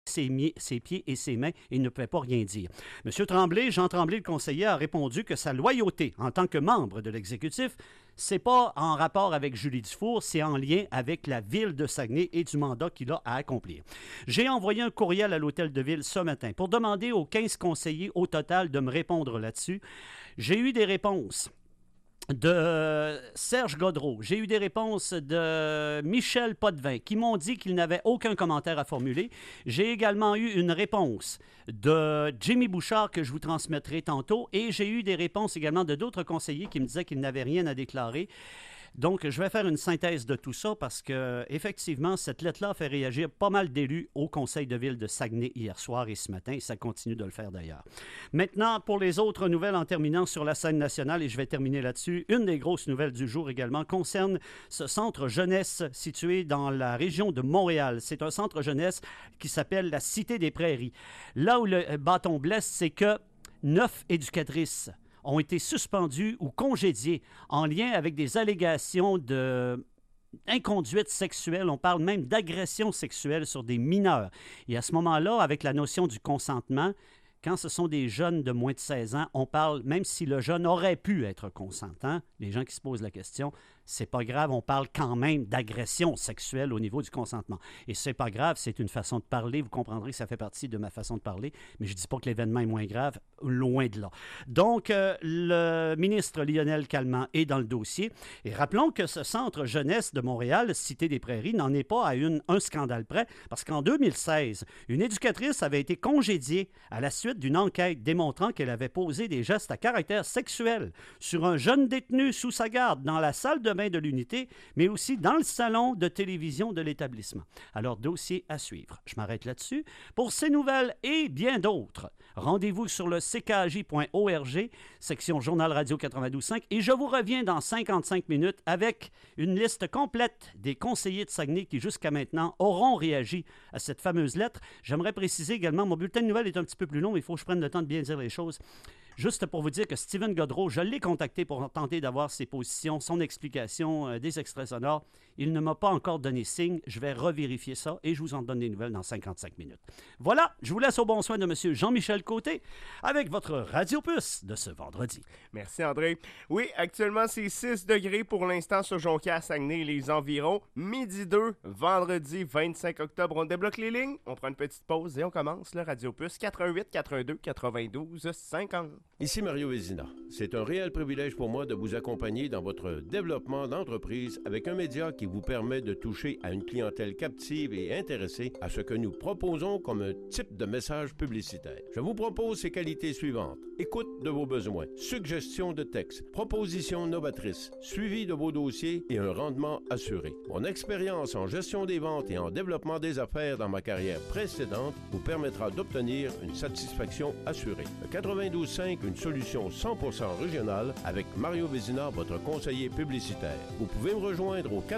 ses pieds et ses mains et ne pouvait pas rien dire. M. Tremblay, Jean Tremblay, le conseiller, a répondu que sa loyauté en tant que membre de l'exécutif, c'est pas en rapport avec Julie Dufour, c'est en lien avec la ville de Saguenay et du mandat qu'il a à accomplir. J'ai envoyé un courriel à l'hôtel de ville ce matin pour demander aux 15 conseillers au total de me répondre là-dessus. J'ai eu des réponses de Serge Godreau. J'ai eu des réponses de Michel Potvin qui m'ont dit qu'ils n'avaient aucun commentaire à formuler. J'ai également eu une réponse de Jimmy Bouchard que je vous transmettrai tantôt et j'ai eu des réponses également de d'autres conseillers qui me disaient qu'ils n'avaient rien à déclarer. Donc, je vais faire une synthèse de tout ça parce que, effectivement, cette lettre-là a fait réagir pas mal d'élus au conseil de ville de Saguenay hier soir et ce matin, et ça continue de le faire d'ailleurs. Maintenant, pour les autres nouvelles en terminant sur la scène nationale, et je vais terminer là-dessus, une des grosses nouvelles du jour également concerne ce centre jeunesse situé dans la région de Montréal. C'est un centre jeunesse qui s'appelle la Cité des Prairies. Là où le bâton blesse, c'est que 9 éducatrices ont été suspendus ou congédiés en lien avec des allégations d'inconduite sexuelle. On parle même d'agression sexuelle sur des mineurs. Et à ce moment-là, avec la notion du consentement, quand ce sont des jeunes de moins de 16 ans, on parle, même si le jeune aurait pu être consentant, les gens qui se posent la question, c'est pas grave, on parle quand même d'agression sexuelle au niveau du consentement. Et c'est pas grave, c'est une façon de parler, vous comprendrez que ça fait partie de ma façon de parler, mais je dis pas que l'événement est moins grave, loin de là. Donc, le ministre Lionel Calment est dans le dossier, et rappelons que ce centre jeunesse de Montréal, Cité des Prairies, n'en est pas à un scandale près, parce qu'en 2016, une éducatrice avait été congédiée à la suite d'une enquête démontrant qu'elle avait posé des gestes à caractère sexuel sur un jeune détenu sous sa garde dans la salle de bain de l'unité, mais aussi dans le salon de télévision de l'établissement. Alors, dossier à suivre. Je m'arrête là-dessus. Pour ces nouvelles et bien d'autres, rendez-vous sur le ckj.org, section Journal Radio 92.5, et je vous reviens dans 55 minutes avec une liste complète des conseillers de Saguenay qui, jusqu'à maintenant, auront réagi à cette fameuse lettre. J'aimerais préciser également, mon bulletin de nouvelles est un petit peu plus long, mais il faut que je prenne le temps de bien dire les choses. Juste pour vous dire que Steven Godreau, je l'ai contacté pour tenter d'avoir ses positions, son explication des extraits sonores. Il ne m'a pas encore donné signe. Je vais revérifier ça et je vous en donne des nouvelles dans 55 minutes. Voilà, je vous laisse au bon soin de M. Jean-Michel Côté avec votre Radio Puce de ce vendredi. Merci André. Oui, actuellement c'est 6 degrés pour l'instant sur Jonquière, Saguenay et les environs. Midi 2, vendredi 25 octobre, on débloque les lignes, on prend une petite pause et on commence le Radio Puce 88 82 92 50. Ici Mario Vézina. C'est un réel privilège pour moi de vous accompagner dans votre développement d'entreprise avec un média qui vous permet de toucher à une clientèle captive et intéressée à ce que nous proposons comme un type de message publicitaire. Je vous propose ces qualités suivantes. Écoute de vos besoins, suggestion de texte, propositions novatrices, suivi de vos dossiers et un rendement assuré. Mon expérience en gestion des ventes et en développement des affaires dans ma carrière précédente vous permettra d'obtenir une satisfaction assurée. Le 92.5, une solution 100% régionale avec Mario Vézina, votre conseiller publicitaire. Vous pouvez me rejoindre au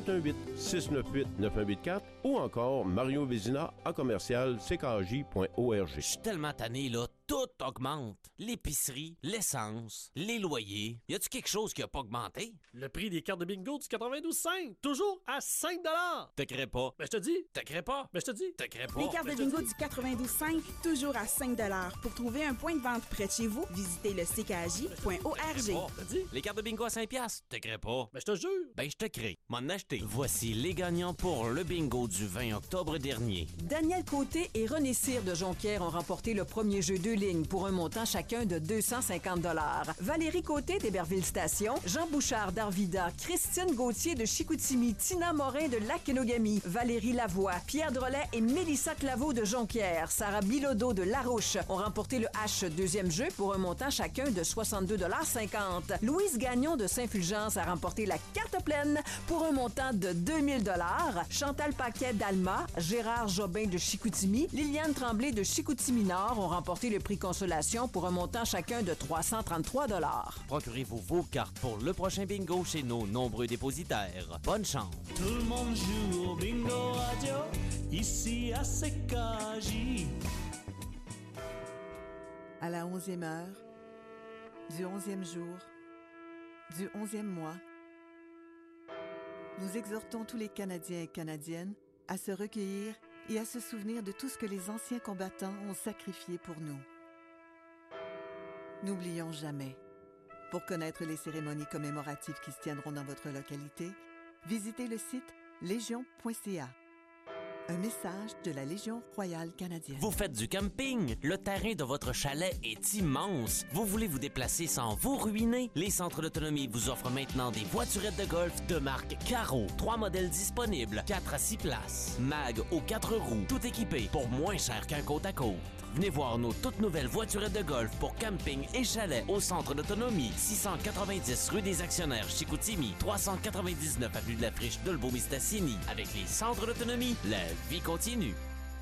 418-698-9184 ou encore Mario Vézina à commercial ckj.org. Je suis tellement tanné, là. Tout augmente. L'épicerie, l'essence, les loyers. Y a-tu quelque chose qui a pas augmenté? Le prix des cartes de bingo du 92.5, toujours à 5 $. Te crée pas. Ben, je te dis. Te crée pas. Ben, je te dis. Te crée pas. Les cartes de bingo du 92.5, toujours à 5 $. Pour trouver un point de vente près de chez vous, visitez le ckj.org. Les cartes de bingo à 5 $. Te crée pas. Ben, je te jure. Ben, je te crée. M'en acheter. Voici les gagnants pour le bingo du 20 octobre dernier. Daniel Côté et René Cyr de Jonquière ont remporté le premier jeu 2 lignes pour un montant chacun de 250 $. Valérie Côté d'Héberville Station, Jean Bouchard d'Arvida, Christine Gauthier de Chicoutimi, Tina Morin de Lac-Kenogami, Valérie Lavoie, Pierre Drolet et Mélissa Claveau de Jonquière, Sarah Bilodeau de Larouche ont remporté le H deuxième jeu pour un montant chacun de 62,50 $. Louise Gagnon de Saint-Fulgence a remporté la carte pleine pour un montant de 2000 $. Chantal Paquet d'Alma, Gérard Jobin de Chicoutimi, Liliane Tremblay de Chicoutimi-Nord ont remporté le prix Consolation pour un montant chacun de 333 $. Procurez-vous vos cartes pour le prochain bingo chez nos nombreux dépositaires. Bonne chance! Tout le monde joue au bingo radio, ici à CKJ. À la 11e heure, du 11e jour, du 11e mois, nous exhortons tous les Canadiens et Canadiennes à se recueillir et à se souvenir de tout ce que les anciens combattants ont sacrifié pour nous. N'oublions jamais. Pour connaître les cérémonies commémoratives qui se tiendront dans votre localité, visitez le site légion.ca. Un message de la Légion royale canadienne. Vous faites du camping? Le terrain de votre chalet est immense. Vous voulez vous déplacer sans vous ruiner? Les centres d'autonomie vous offrent maintenant des voiturettes de golf de marque Caro. 3 modèles disponibles, 4 à 6 places. Mag aux 4 roues, tout équipé pour moins cher qu'un côte à côte. Venez voir nos toutes nouvelles voiturettes de golf pour camping et chalet au centre d'autonomie. 690 rue des Actionnaires, Chicoutimi. 399 avenue de la Friche d'Olbeau-Mistassini. Avec les centres d'autonomie, la vie continue.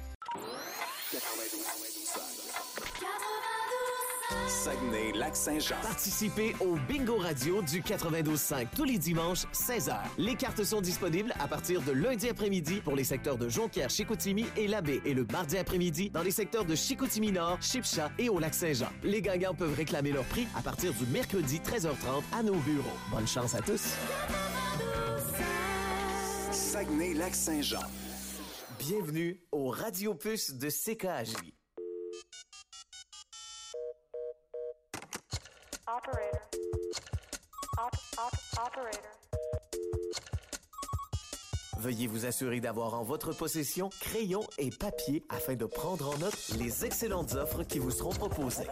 Saguenay-Lac-Saint-Jean. Participez au Bingo Radio du 92.5 tous les dimanches, 16h. Les cartes sont disponibles à partir de lundi après-midi pour les secteurs de Jonquière, Chicoutimi et Labbé et le mardi après-midi dans les secteurs de Chicoutimi-Nord, Chipcha et au Lac-Saint-Jean. Les gagnants peuvent réclamer leur prix à partir du mercredi 13h30 à nos bureaux. Bonne chance à tous. Saguenay-Lac-Saint-Jean. Bienvenue au Radiopuce de CKJ. Operator. Operator. Veuillez vous assurer d'avoir en votre possession crayon et papier afin de prendre en note les excellentes offres qui vous seront proposées.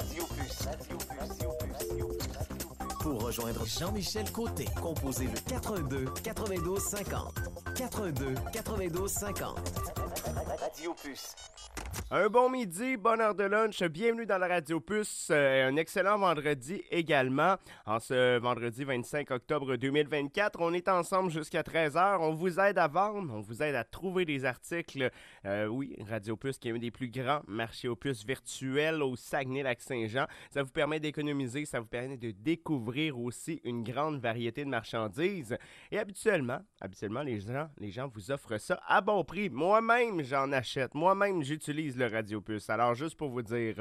Pour rejoindre Jean-Michel Côté, composez le 82 92 50. 82 92 50. Radio Puce. Un bon midi, bonne heure de lunch, bienvenue dans la Radio Puce. Un excellent vendredi également. En ce vendredi 25 octobre 2024, on est ensemble jusqu'à 13h. On vous aide à vendre, on vous aide à trouver des articles. Oui, Radio Puce qui est un des plus grands marchés aux puces virtuels au Saguenay-Lac-Saint-Jean. Ça vous permet d'économiser, ça vous permet de découvrir aussi une grande variété de marchandises. Et habituellement, les gens vous offrent ça à bon prix. Moi-même, j'en achète. Moi-même, j'utilise le Radiopuce. Alors, juste pour vous dire,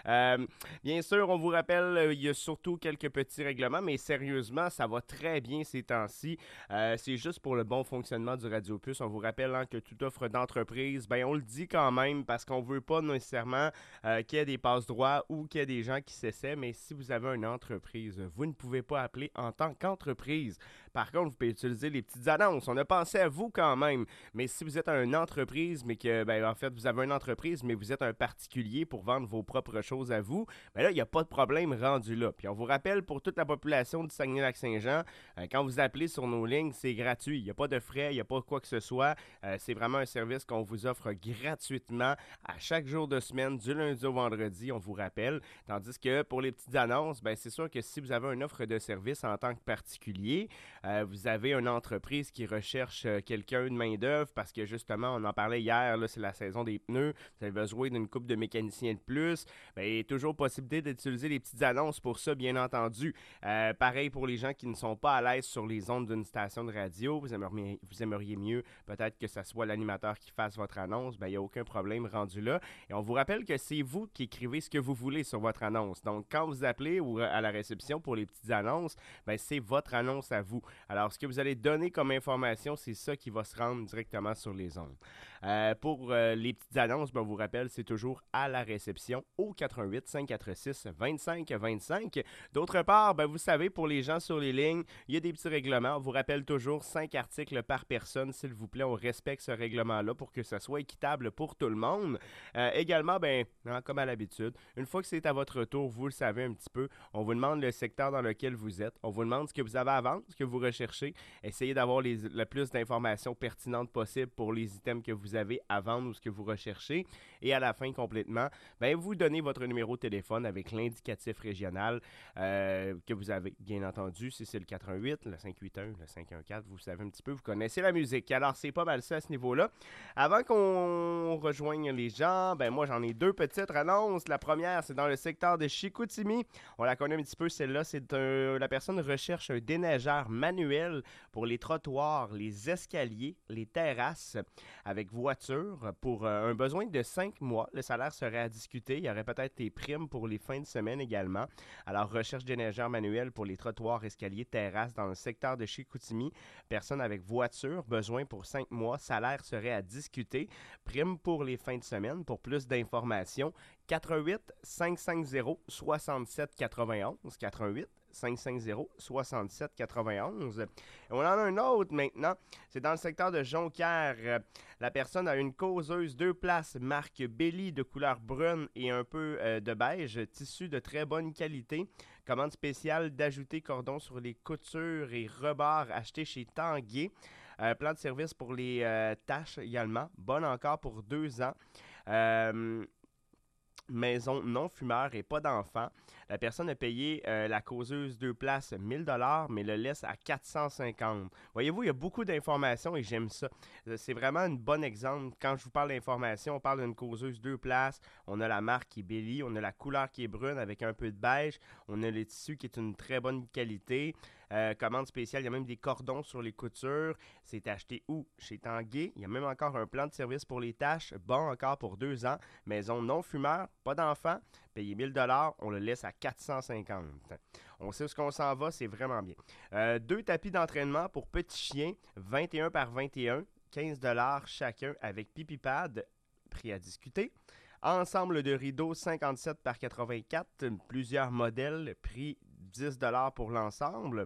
bien sûr, on vous rappelle, il y a surtout quelques petits règlements, mais sérieusement, ça va très bien ces temps-ci. C'est juste pour le bon fonctionnement du Radiopuce. On vous rappelle que toute offre d'entreprise, ben on le dit quand même parce qu'on veut pas nécessairement qu'il y ait des passe-droits ou qu'il y ait des gens qui s'essaient, mais si vous avez une entreprise, vous ne pouvez pas appeler en tant qu'entreprise. Par contre, vous pouvez utiliser les petites annonces. On a pensé à vous quand même, mais si vous êtes une entreprise, mais que, en fait, vous avez une entreprise, mais vous êtes un particulier pour vendre vos propres choses à vous, ben là, il n'y a pas de problème rendu là. Puis on vous rappelle, pour toute la population du Saguenay-Lac-Saint-Jean, quand vous appelez sur nos lignes, c'est gratuit. Il n'y a pas de frais, il n'y a pas quoi que ce soit. C'est vraiment un service qu'on vous offre gratuitement à chaque jour de semaine, du lundi au vendredi, on vous rappelle. Tandis que pour les petites annonces, ben c'est sûr que si vous avez une offre de service en tant que particulier, vous avez une entreprise qui recherche quelqu'un de main-d'œuvre parce que justement, on en parlait hier, là, c'est la saison des pneus, vous avez besoin d'une couple de mécaniciens de plus, bien, il y a toujours possibilité d'utiliser les petites annonces pour ça, bien entendu. Pareil pour les gens qui ne sont pas à l'aise sur les ondes d'une station de radio, vous aimeriez mieux peut-être que ce soit l'animateur qui fasse votre annonce, bien, il n'y a aucun problème rendu là. Et on vous rappelle que c'est vous qui écrivez ce que vous voulez sur votre annonce. Donc, quand vous appelez ou à la réception pour les petites annonces, bien, c'est votre annonce à vous. Alors, ce que vous allez donner comme information, c'est ça qui va se rendre directement sur les ondes. Pour les petites annonces, ben, on vous rappelle, c'est toujours à la réception au 88 546 25 25. D'autre part, ben, vous savez, pour les gens sur les lignes, il y a des petits règlements. On vous rappelle toujours 5 articles par personne. S'il vous plaît, on respecte ce règlement-là pour que ça soit équitable pour tout le monde. Également, ben, comme à l'habitude, une fois que c'est à votre tour, vous le savez un petit peu, on vous demande le secteur dans lequel vous êtes. On vous demande ce que vous avez à vendre, ce que vous recherchez. Essayez d'avoir le plus d'informations pertinentes possible pour les items que vous avez à vendre ou ce que vous recherchez. Et à la fin, complètement, ben, vous donnez votre numéro de téléphone avec l'indicatif régional que vous avez, bien entendu. Si c'est le 418, le 581, le 514, vous savez un petit peu, vous connaissez la musique. Alors, c'est pas mal ça à ce niveau-là. Avant qu'on rejoigne les gens, ben moi, j'en ai 2 petites annonces. La première, c'est dans le secteur de Chicoutimi. On la connaît un petit peu, celle-là. C'est la personne recherche un déneigeur manuel pour les trottoirs, les escaliers, les terrasses, avec voiture pour un besoin de 5 mois. Le salaire serait à discuter. Il y aurait peut-être des primes pour les fins de semaine également. Alors, recherche déneigeur manuel pour les trottoirs, escaliers, terrasses dans le secteur de Chicoutimi. Personne avec voiture, besoin pour 5 mois. Salaire serait à discuter. Prime pour les fins de semaine. Pour plus d'informations, 88 550 67 91. 88 550 67 91. On en a un autre maintenant. C'est dans le secteur de Jonquière. La personne a une causeuse 2 places marque Belly de couleur brune et un peu de beige. Tissu de très bonne qualité. Commande spéciale d'ajouter cordon sur les coutures et rebords achetés chez Tanguay. Plan de service pour les tâches également. Bonne encore pour 2 ans. Maison non fumeur et pas d'enfant. La personne a payé la causeuse 2 places 1000 $, mais le laisse à 450. Voyez-vous, il y a beaucoup d'informations et j'aime ça. C'est vraiment un bon exemple. Quand je vous parle d'informations, on parle d'une causeuse 2 places. On a la marque qui est Belly, on a la couleur qui est brune avec un peu de beige. On a le tissu qui est une très bonne qualité. Commande spéciale, il y a même des cordons sur les coutures. C'est acheté où? Chez Tanguay. Il y a même encore un plan de service pour les tâches. Bon encore pour 2 ans. Maison non fumeur, pas d'enfant. Payé 1000 $, on le laisse à 450. On sait où qu'on s'en va, c'est vraiment bien. 2 tapis d'entraînement pour petits chiens, 21 par 21, 15 $ chacun avec pipi pad, prix à discuter. Ensemble de rideaux 57 par 84, plusieurs modèles, prix 10 $ pour l'ensemble.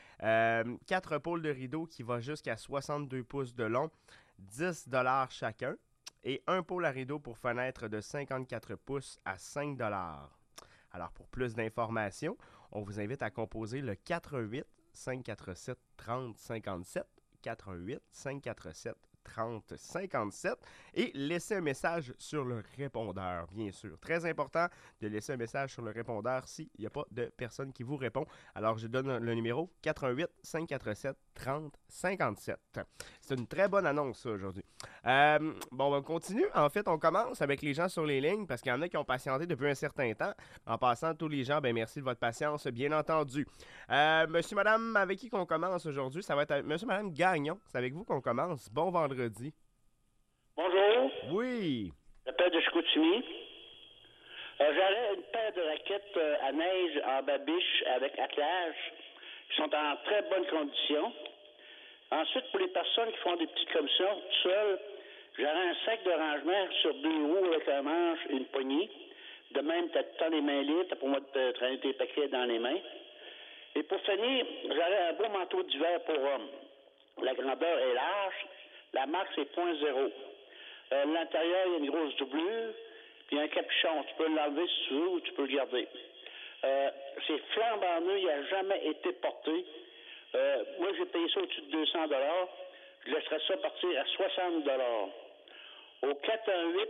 4 pôles de rideaux qui va jusqu'à 62 pouces de long, 10 $ chacun. Et un pôle à rideau pour fenêtre de 54 pouces à 5 $. Alors, pour plus d'informations, on vous invite à composer le 418 547 30 57, 418 547 30 57 et laisser un message sur le répondeur, bien sûr. Très important de laisser un message sur le répondeur s'il n'y a pas de personne qui vous répond. Alors, je donne le numéro 418 547 30 57. C'est une très bonne annonce, ça, aujourd'hui. On continue. En fait, on commence avec les gens sur les lignes parce qu'il y en a qui ont patienté depuis un certain temps. En passant, tous les gens, merci de votre patience, bien entendu. Monsieur, madame, avec qui qu'on commence aujourd'hui? Ça va être avec monsieur, madame Gagnon. C'est avec vous qu'on commence. Bon vendredi. Bonjour. Oui. J'appelle de Chicoutimi. J'aurais une paire de raquettes à neige en babiche avec attelage qui sont en très bonne condition. Ensuite, pour les personnes qui font des petites commissions tout seules, j'aurais un sac de rangement sur 2 roues avec un manche et une poignée. De même, tu as tout le temps les mains libres, t'as pour moi de traîner tes paquets dans les mains. Et pour finir, j'aurais un beau manteau d'hiver pour hommes. La grandeur est large. La marque, c'est .0. L'intérieur, il y a une grosse doublure. Puis un capuchon. Tu peux l'enlever si tu veux ou tu peux le garder. C'est flambant neuf. Il n'a jamais été porté. Moi, j'ai payé ça au-dessus de 200 $. Je laisserais ça partir à 60 $. Au 418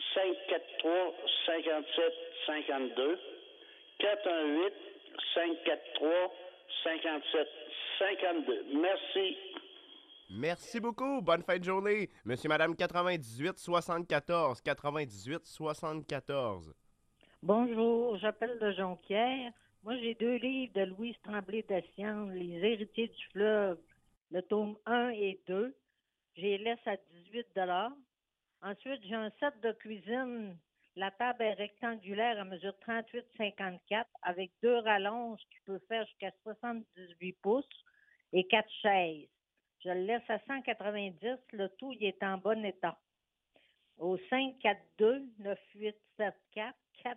543 57 52. 418 543 57 52. Merci. Merci beaucoup. Bonne fin de journée. Monsieur, madame, 98 74. 98 74. Bonjour, j'appelle de Jonquière. Moi, j'ai 2 livres de Louise Tremblay-Dessian, Les héritiers du fleuve, le tome 1 et 2. Je les laisse à 18 $. Ensuite, j'ai un set de cuisine. La table est rectangulaire à mesure 38-54 avec 2 rallonges qui peuvent faire jusqu'à 78 pouces et 4 chaises. Je le laisse à 190. Le tout, il est en bon état. Au 542-9874,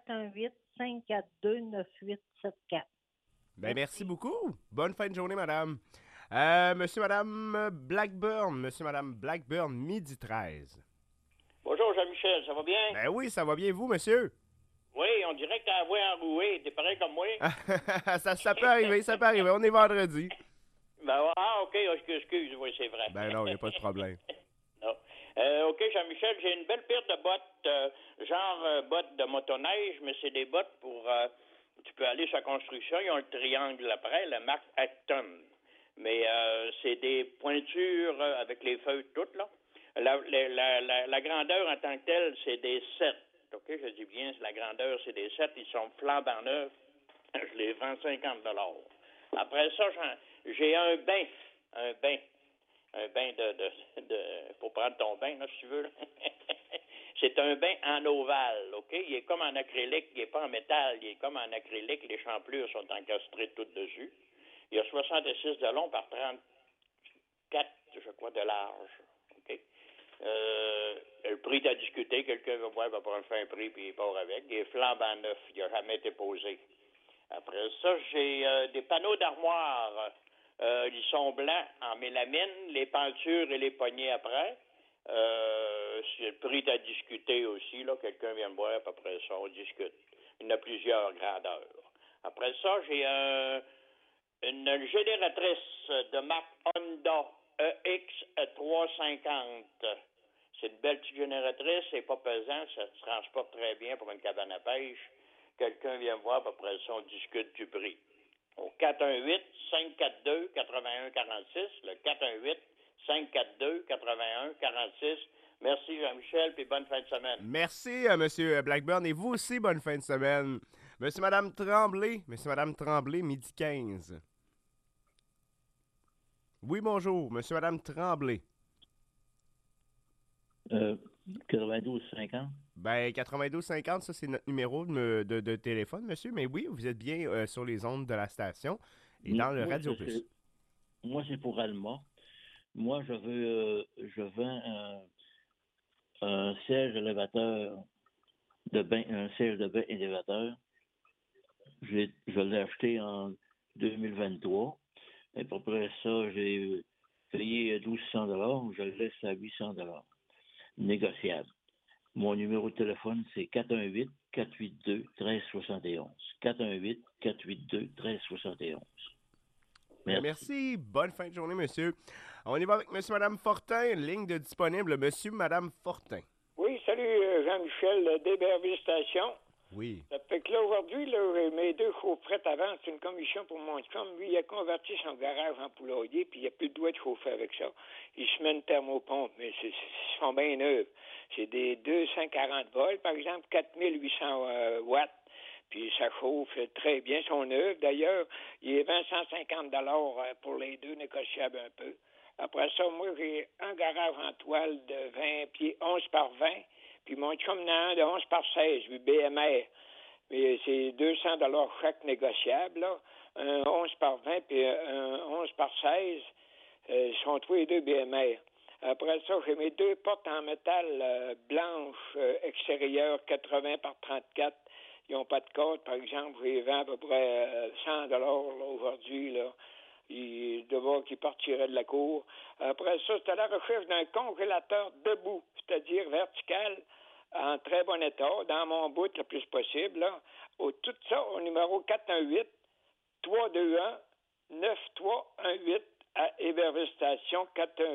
418-542-9874. Merci beaucoup. Bonne fin de journée, madame. Monsieur, madame Blackburn. Monsieur, madame Blackburn, midi 13. Bonjour, Jean-Michel, ça va bien? Ben oui, ça va bien, vous, monsieur? Oui, on dirait que t'as la voix enrouée. T'es pareil comme moi? ça peut arriver, ça peut arriver. On est vendredi. OK, excuse, oui, c'est vrai. Ben non, il n'y a pas de problème. Non. OK, Jean-Michel, j'ai une belle paire de bottes, bottes de motoneige, mais c'est des bottes pour... tu peux aller sur la construction, ils ont le triangle après, la marque Acton. Mais c'est des pointures avec les feuilles toutes, là. La grandeur en tant que telle, c'est des 7. OK, je dis bien, la grandeur, c'est des 7. Ils sont flambant neufs. Je les vends 50 $. Après ça, j'ai un bain un bain pour prendre ton bain, là, si tu veux. Là. C'est un bain en ovale, OK? Il est comme en acrylique, il n'est pas en métal, il est comme en acrylique, les champlures sont encastrées toutes dessus. Il y a 66 de long par 34, je crois, de large, OK? Le prix est à discuter, quelqu'un va voir, va prendre un prix, puis il part avec. Il est flambant neuf, il n'a jamais été posé. Après ça, j'ai des panneaux d'armoire. Ils sont blancs en mélamine, les pentures et les poignées après. Le prix est à discuter aussi. Là, quelqu'un vient me voir, puis après ça, on discute. Il y en a plusieurs grandeurs. Après ça, j'ai une génératrice de marque Honda EX350. C'est une belle petite génératrice, c'est pas pesant, ça se transporte très bien pour une cabane à pêche. Quelqu'un vient me voir, puis après ça, on discute du prix. Au 418-542-8146, le 418-542-8146. Merci Jean-Michel, puis bonne fin de semaine. Merci, M. Blackburn, et vous aussi, bonne fin de semaine. Monsieur, Madame Tremblay, midi 15. Oui, bonjour, Monsieur, Madame Tremblay. 92-50. Ben, 92-50, ça, c'est notre numéro de téléphone, monsieur. Mais oui, vous êtes bien sur les ondes de la station et dans le Radio Plus. Moi, c'est pour Alma. Moi, je vends un siège élévateur un siège de bain élévateur. Je l'ai acheté en 2023. Et après ça, j'ai payé 1200 $. Je le laisse à 800 $. Négociable. Mon numéro de téléphone, c'est 418-482-1371. 418-482-1371. Merci. Bonne fin de journée, monsieur. On y va avec monsieur, madame Fortin. Ligne de disponible, monsieur, madame Fortin. Oui, salut Jean-Michel d'Héberville Station. Oui. Ça fait que là, aujourd'hui, là, mes deux chaufferettes avant, c'est une commission pour mon chum. Lui, il a converti son garage en poulailler, puis il n'a plus le droit de chauffer avec ça. Il se met une thermopompe, mais ils sont bien neuves. C'est des 240 volts, par exemple, 4800 watts. Puis ça chauffe très bien. Ils sont neufs, d'ailleurs. Il est 150 $ pour les deux, négociables un peu. Après ça, moi, j'ai un garage en toile de 20 pieds, 11 par 20. Puis mon chum en a un de 11 par 16, lui, BMR. Mais c'est 200 $ chaque négociable, là. Un 11 par 20 puis un 11 par 16. Ils sont tous les deux BMR. Après ça, j'ai mes deux portes en métal blanches extérieures, 80 par 34. Ils n'ont pas de code, par exemple. Je les vends à peu près 100 $ là, aujourd'hui, là. Il devait qu'il partirait de la cour. Après ça, c'est à la recherche d'un congélateur debout, c'est-à-dire vertical, en très bon état, dans mon bout le plus possible. Là. Tout ça au numéro 418-321-9318 à Héberville Station,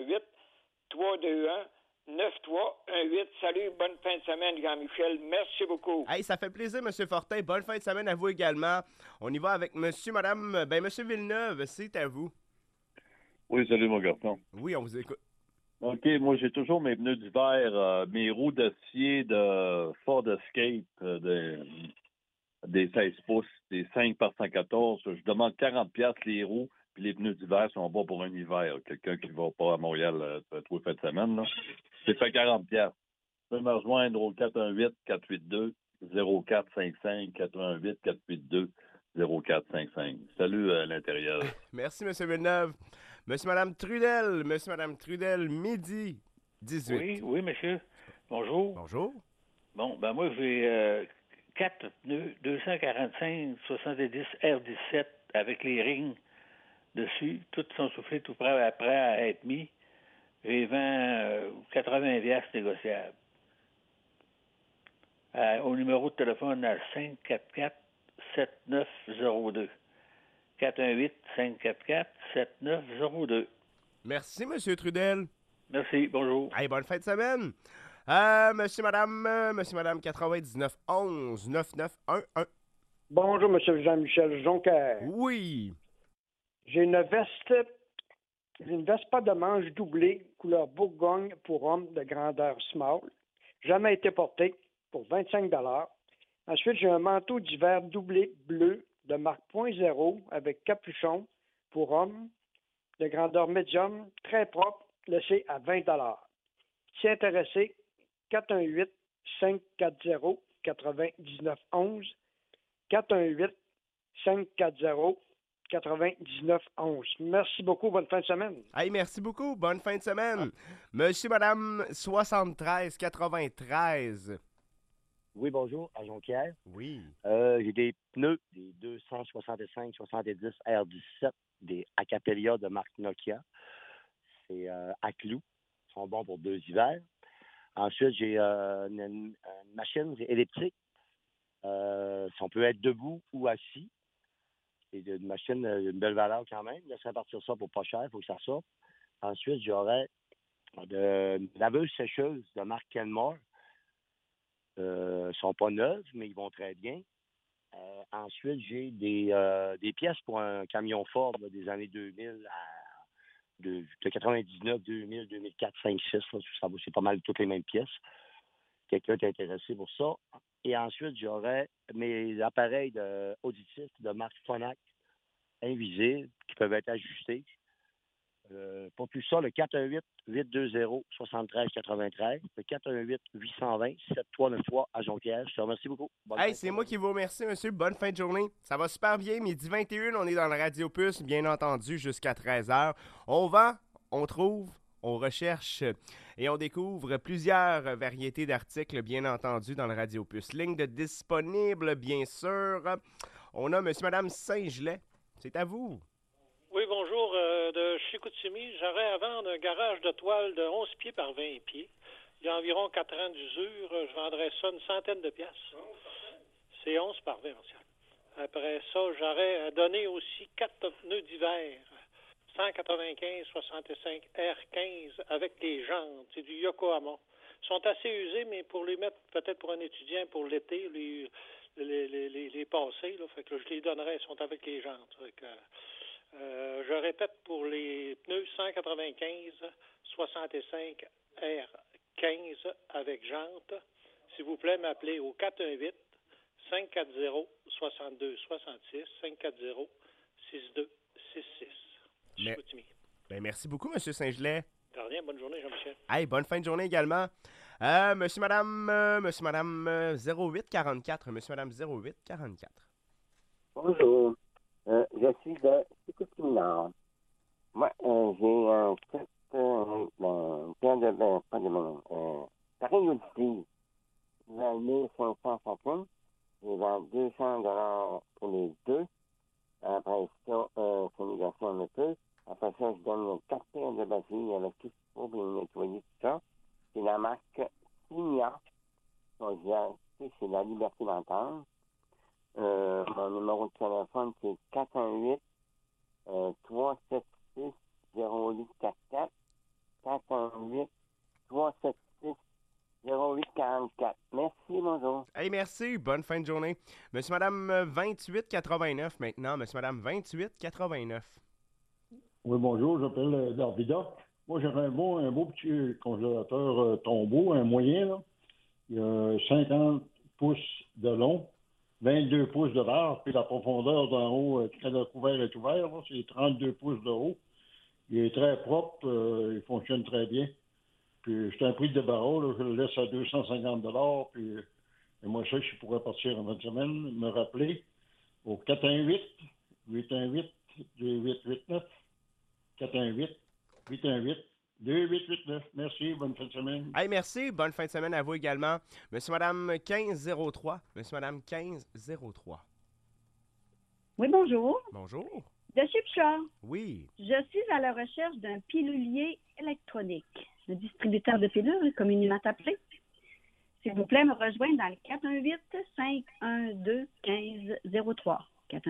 418-321-9318. Salut, bonne fin de semaine, Jean-Michel. Merci beaucoup. Hey, ça fait plaisir, M. Fortin. Bonne fin de semaine à vous également. On y va avec monsieur, madame, M. Villeneuve, c'est à vous. Oui, salut, mon garçon. Oui, on vous écoute. OK, moi, j'ai toujours mes pneus d'hiver, mes roues d'acier de Ford Escape, des 16 pouces, des 5 par 114. Je demande 40$ les roues, puis les pneus d'hiver sont bons pour un hiver. Quelqu'un qui va pas à Montréal trois fois de semaine, là. C'est fait 40$. Tu peux me rejoindre au 418-482-0455, 418-482-0455. Salut à l'intérieur. Merci, M. Villeneuve. Monsieur, madame Trudel, midi 18. Oui, monsieur. Bonjour. Bonjour. Bon, ben moi, j'ai 4 pneus 245-70 R17 avec les rings dessus. Toutes sont soufflées tout près à être mis. J'ai vends 80$ négociables. Au numéro de téléphone à 544-7902. 418-544-7902. Merci, M. Trudel. Merci, bonjour. Hey, bonne fin de semaine. Monsieur, madame, 9911-9911. Bonjour, M. Jean-Michel Jonquière. Oui. J'ai une veste pas de manche doublée, couleur Bourgogne pour homme de grandeur small. Jamais été portée pour 25 $. Ensuite, j'ai un manteau d'hiver doublé bleu de marque .0 avec capuchon pour homme de grandeur médium, très propre, laissé à 20 Si intéressé, 418-540-9911, 418-540-9911. Merci beaucoup. Bonne fin de semaine. Hey, merci beaucoup. Bonne fin de semaine. Monsieur, madame, 73-93. Oui, bonjour, à Jonquière. Oui. J'ai des pneus, des 265-70 R17, des Acapelia de marque Nokia. C'est à clous. Ils sont bons pour 2 hivers. Ensuite, j'ai une machine elliptique. On peut être debout ou assis. C'est une machine d'une belle valeur quand même. Laissez partir ça pour pas cher, il faut que ça sorte. Ensuite, j'aurais une laveuse sécheuse de marque Kenmore. Ils ne sont pas neuves, mais ils vont très bien. Ensuite, j'ai des pièces pour un camion Ford là, des années 2000 de 99, 2000, 2004, 5, 6. Là, c'est pas mal toutes les mêmes pièces. Quelqu'un est intéressé pour ça. Et ensuite, j'aurais mes appareils auditifs de marque Phonak invisibles qui peuvent être ajustés. Pour plus ça, le 418-820-7393, le 418-820-7393 à Jonquière. Je te remercie beaucoup. Hey, c'est moi qui vous remercie, monsieur. Bonne fin de journée. Ça va super bien. Midi 21, on est dans la Radio Puce, bien entendu, jusqu'à 13h. On vend, on trouve, on recherche et on découvre plusieurs variétés d'articles, bien entendu, dans la Radio Puce. Ligne de disponible, bien sûr. On a monsieur, madame Saint-Gelais. C'est à vous. Oui, bonjour. De Chicoutimi, j'aurais à vendre un garage de toile de 11 pieds par 20 pieds. Il y a environ 4 ans d'usure. Je vendrais ça une centaine de piastres. C'est 11 par 20, Martial. Après ça, j'aurais à donner aussi 4 pneus d'hiver. 195-65 R15 avec les jantes. C'est du Yokohama. Ils sont assez usés, mais pour les mettre peut-être pour un étudiant pour l'été, les passer, là, fait que là, je les donnerais. Ils sont avec les jantes. Fait que, je répète pour les pneus 195-65 R15 avec jantes. S'il vous plaît, m'appelez au 418-540-6266, 540-6266. Merci beaucoup, monsieur Saint-Gelais. De rien, bonne journée, Jean-Michel. Hey, bonne fin de journée également. Monsieur, madame 0844. Monsieur, madame 0844. Bonjour. Je suis de Chicoutimi-Nord. Moi, j'ai un pareil Odyssey. J'ai 1500 chacun. J'ai vendu 200 pour les deux. Après ça, c'est négocié un peu. Après ça, je donne 4 paires de batteries avec tout ce qu'il faut pour nettoyer tout ça. C'est la marque Signa. C'est la liberté d'entendre. Mon numéro de téléphone, c'est 418-376-0844. 418-376-0844. Merci, bonjour. Hey, merci. Bonne fin de journée. Monsieur, madame 2889 maintenant. Monsieur, madame 2889. Oui, bonjour. J'appelle Darvida. Moi, j'aurais un beau petit congélateur tombeau, un moyen, là. Il y a 50 pouces de long, 22 pouces de large, puis la profondeur d'en haut, quand le couvert est ouvert, là, c'est 32 pouces de haut. Il est très propre, il fonctionne très bien. Puis c'est un prix de débarras, là, je le laisse à 250 $, puis moi ça, je pourrais partir en 20 semaines, me rappeler au 418-818-2889, 418-818-2889. Merci, bonne fin de semaine. Hey, merci, bonne fin de semaine à vous également. Monsieur, madame 1503. Monsieur, madame 1503. Oui, bonjour. Bonjour. De chez Pichard. Oui. Je suis à la recherche d'un pilulier électronique. Le distributeur de pilules, communément appelé. S'il vous plaît, me rejoindre dans le 418-512-1503.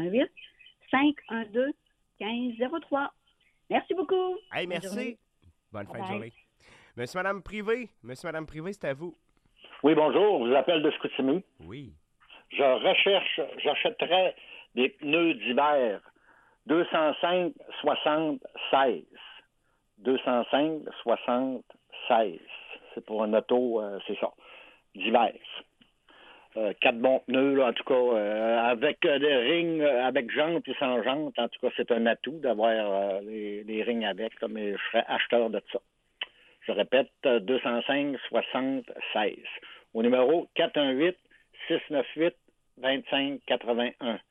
418-512-1503. Merci beaucoup. Hey, merci. Bonne fin de journée. Monsieur, madame Privé. Monsieur, madame Privé, c'est à vous. Oui, bonjour. Je vous appelle de Chicoutimi. Oui. J'achèterais des pneus d'hiver 205-76. 205-76. C'est pour un auto, c'est ça, d'hiver. 4 bons pneus, là, en tout cas, avec des rings, avec jantes ou sans jantes. En tout cas, c'est un atout d'avoir les rings avec, là, mais je serais acheteur de ça. Je répète, 205-60-16. Au numéro 418-698-2581.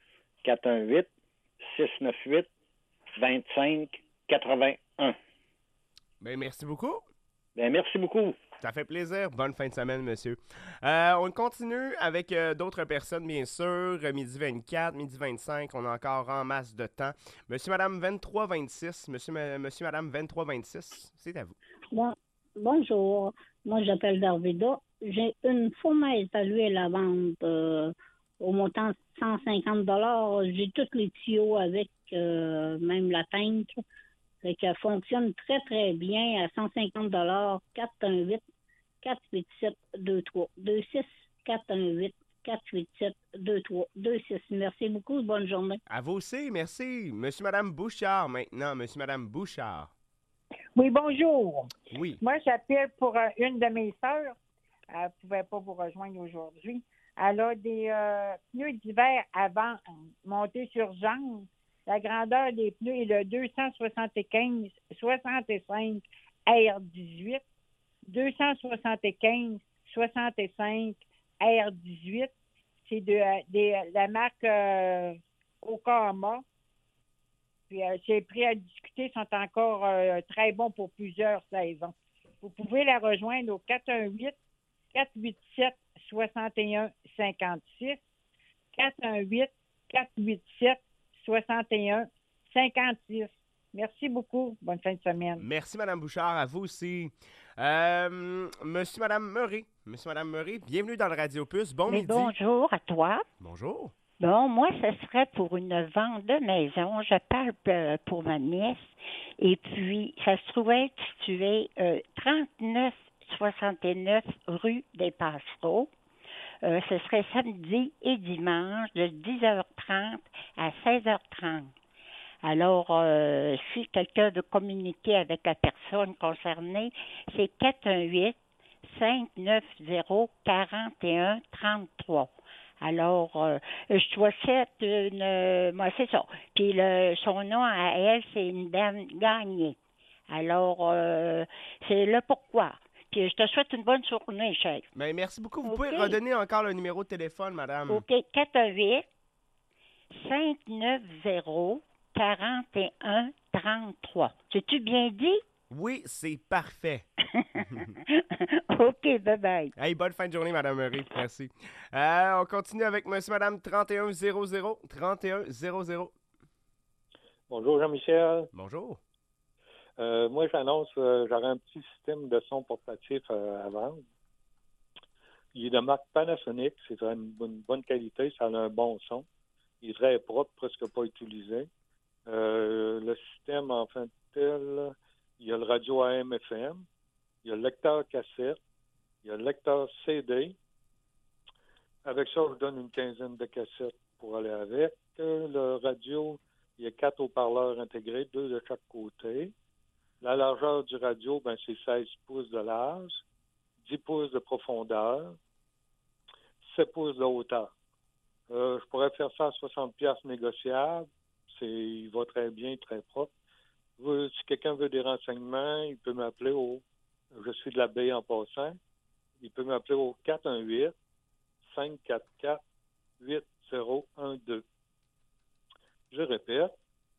418-698-2581. Ben, merci beaucoup. Ben, merci beaucoup. Ça fait plaisir. Bonne fin de semaine, monsieur. On continue avec d'autres personnes, bien sûr. Midi 24, midi 25, on a encore en masse de temps. Monsieur, madame 2326. Monsieur, madame 2326, c'est à vous. Bon, bonjour. Moi, j'appelle Darvida. J'ai une fournaise à l'huile à vendre au montant de 150 $. J'ai tous les tuyaux avec, même la tank. Fait qu'elle fonctionne très, très bien à 150 $. 418-487-2326. 418-487-2326. Merci beaucoup. Bonne journée. À vous aussi, merci. Monsieur, madame Bouchard, maintenant. Monsieur, madame Bouchard. Oui, bonjour. Oui. Moi, j'appelle pour une de mes sœurs. Elle ne pouvait pas vous rejoindre aujourd'hui. Elle a des pneus d'hiver avant montés sur jambe. La grandeur des pneus est le 275-65 R18. 275-65 R18. C'est de la marque Okama. Puis ses prix à discuter sont encore très bons pour plusieurs saisons. Vous pouvez la rejoindre au 418-487-6156. 418-487-6156. Merci beaucoup. Bonne fin de semaine. Merci, Mme Bouchard. À vous aussi. Monsieur, Mme Murray. Monsieur, Mme Murray, bienvenue dans le Radio Puce. Bon Mais midi. bonjour à toi. Bonjour. Bon, moi, ce serait pour une vente de maison. Je parle pour ma nièce. Et puis, ça se trouvait situé 3969 rue des Passereaux. Ce serait samedi et dimanche de 10h30 à 16h30. Alors, si quelqu'un veut communiquer avec la personne concernée, c'est 418-590-4133. Alors, je souhaite moi, c'est ça. Puis son nom à elle, c'est une dame Gagné. Alors, c'est le pourquoi. Puis je te souhaite une bonne journée, chef. Ben, merci beaucoup. Vous pouvez redonner encore le numéro de téléphone, madame. OK, 418-590-4133. C'est-tu bien dit? Oui, c'est parfait. OK, bye-bye. Hey, bonne fin de journée, Mme Murray. Merci. On continue avec monsieur, madame 3100. 3100. Bonjour, Jean-Michel. Bonjour. Moi, j'annonce, j'aurai un petit système de son portatif à vendre. Il est de marque Panasonic. C'est une bonne qualité. Ça a un bon son. Il est très propre, presque pas utilisé. Le système, en fin de tel, il y a le radio AM/FM. Il y a le lecteur cassette. Il y a le lecteur CD. Avec ça, je donne une quinzaine de cassettes pour aller avec. Le radio, il y a 4 haut-parleurs intégrés, 2 de chaque côté. La largeur du radio, c'est 16 pouces de large, 10 pouces de profondeur, 7 pouces de hauteur. Je pourrais faire ça à 60$ négociables. Il va très bien, très propre. Si quelqu'un veut des renseignements, il peut m'appeler je suis de la baie en passant, il peut m'appeler au 418-544-8012. Je répète,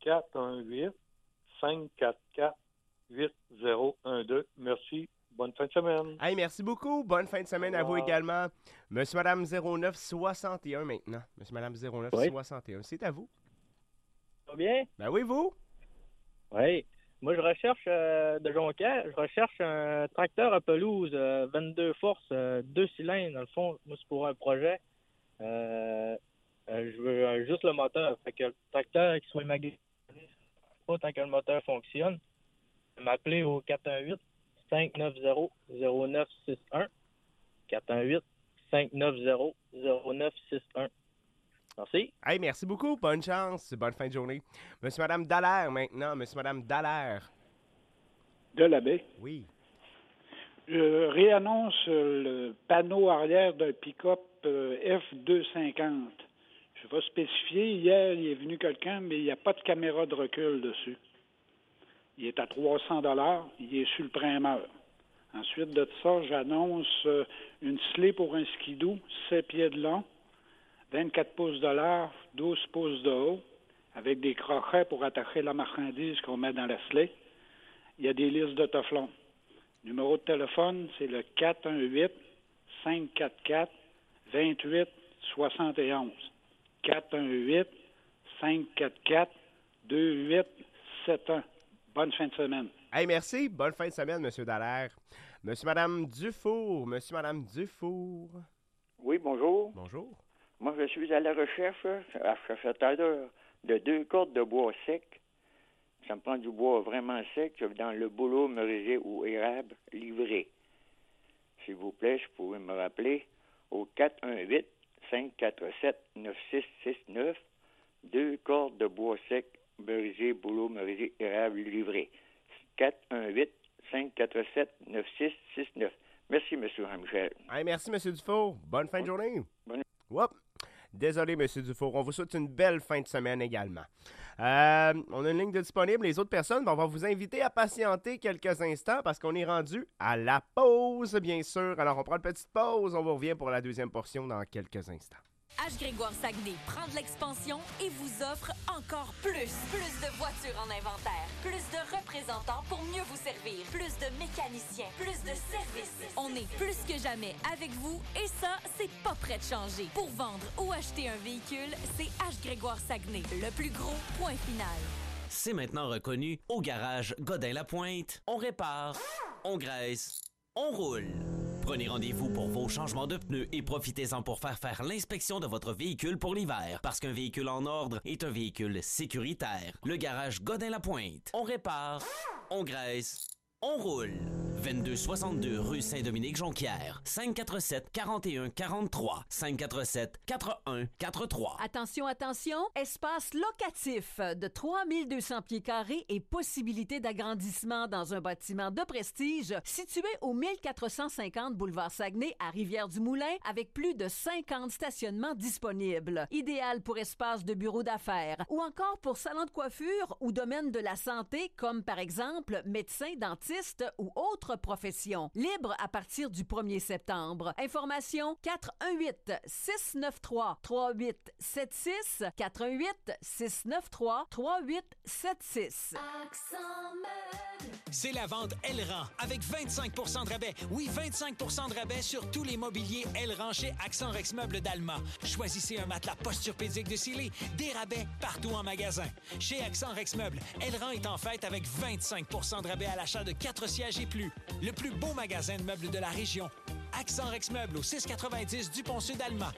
418-544-8012. Merci. Bonne fin de semaine. Hey, merci beaucoup. Bonne fin de semaine à vous également. Monsieur, madame 0961 maintenant. Monsieur, madame 0961. C'est à vous. Ça va bien? Ben oui, vous? Oui. Moi, je recherche de Jonquière. Je recherche un tracteur à pelouse 22 forces, 2 cylindres. Dans le fond, moi, c'est pour un projet. Je veux juste le moteur. Fait que le tracteur qui soit magasiné, pas tant que le moteur fonctionne. M'appeler au 418-590-0961. 418-590-0961. Merci. Hey, merci beaucoup. Bonne chance. Bonne fin de journée. Monsieur, madame Dallaire, maintenant. Monsieur, madame Dallaire. De la baie. Oui. Je réannonce le panneau arrière d'un pick-up F250. Je vais spécifier. Hier, il est venu quelqu'un, mais il n'y a pas de caméra de recul dessus. Il est à 300$. Il est sur le primeur. Ensuite de ça, j'annonce une slé pour un skidoo, 7 pieds de long, 24 pouces de large, 12 pouces de haut, avec des crochets pour attacher la marchandise qu'on met dans la slé. Il y a des listes de teflon. Numéro de téléphone, c'est le 418-544-2871. 418-544-2871. Bonne fin de semaine. Hey, merci. Bonne fin de semaine, M. Dallaire. Monsieur, Madame Dufour. Monsieur, Madame Dufour. Oui, bonjour. Bonjour. Moi, je suis à la recherche, acheteur de 2 cordes de bois sec. Ça me prend du bois vraiment sec dans le bouleau, merisier ou érable livré. S'il vous plaît, je pourrais me rappeler au 418-547-9669, 2 cordes de bois sec, merisier, bouleau, merisier, érable livré. 418-547-9669. Merci, M. Jean-Michel. Hey, merci, M. Dufour. Bonne fin de journée. Bonne... Whoop. Désolé, M. Dufour. On vous souhaite une belle fin de semaine également. On a une ligne de disponible. Les autres personnes, on va vous inviter à patienter quelques instants parce qu'on est rendu à la pause, bien sûr. Alors, on prend une petite pause. On vous revient pour la deuxième portion dans quelques instants. H. Grégoire Saguenay prend de l'expansion et vous offre encore plus. Plus de voitures en inventaire, plus de représentants pour mieux vous servir, plus de mécaniciens, plus de services. On est plus que jamais avec vous et ça, c'est pas prêt de changer. Pour vendre ou acheter un véhicule, c'est H. Grégoire Saguenay, le plus gros, point final. C'est maintenant reconnu au garage Godin-Lapointe. On répare, on graisse, on roule. Prenez rendez-vous pour vos changements de pneus et profitez-en pour faire l'inspection de votre véhicule pour l'hiver. Parce qu'un véhicule en ordre est un véhicule sécuritaire. Le garage Godin-Lapointe. On répare, on graisse, on roule. 2262 rue Saint-Dominique-Jonquière. 547-4143. 547-4143. Attention, attention, espace locatif de 3200 pieds carrés et possibilité d'agrandissement dans un bâtiment de prestige situé au 1450 boulevard Saguenay à Rivière-du-Moulin avec plus de 50 stationnements disponibles. Idéal pour espace de bureau d'affaires ou encore pour salon de coiffure ou domaine de la santé comme par exemple médecin, dentiste ou autres professions. Libre à partir du 1er septembre. Information 418-693-3876 418-693-3876. C'est la vente Elran avec 25% de rabais. Oui, 25% de rabais sur tous les mobiliers Elran chez Accent Rex Meubles d'Alma. Choisissez un matelas posturpédique de Sealy. Des rabais partout en magasin. Chez Accent Rex Meubles, Elran est en fête avec 25% de rabais à l'achat de 4 sièges et plus. Le plus beau magasin de meubles de la région. Accent Rex Meubles au 690 du Pont-Sud Alma.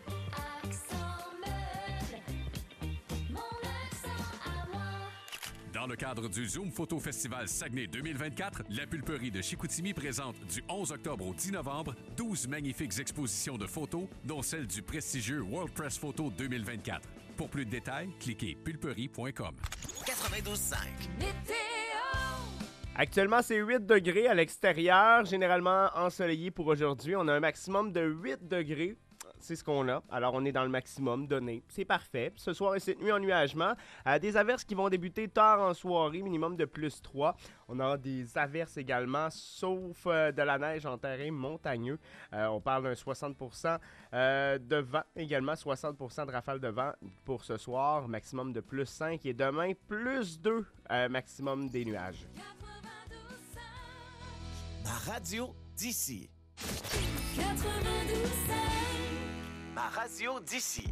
Dans le cadre du Zoom Photo Festival Saguenay 2024, la Pulperie de Chicoutimi présente du 11 octobre au 10 novembre 12 magnifiques expositions de photos, dont celle du prestigieux World Press Photo 2024. Pour plus de détails, cliquez pulperie.com. 92.5. Actuellement, c'est 8 degrés à l'extérieur, généralement ensoleillé pour aujourd'hui. On a un maximum de 8 degrés. C'est ce qu'on a. Alors, on est dans le maximum donné. C'est parfait. Ce soir et cette nuit, ennuagement. Des averses qui vont débuter tard en soirée, minimum de plus 3. On aura des averses également, sauf de la neige en terrain montagneux. On parle d'un 60% de vent, également 60% de rafale de vent pour ce soir. Maximum de plus 5. Et demain, plus 2, maximum des nuages. Ma radio d'ici. 92.5. Ma radio d'ici.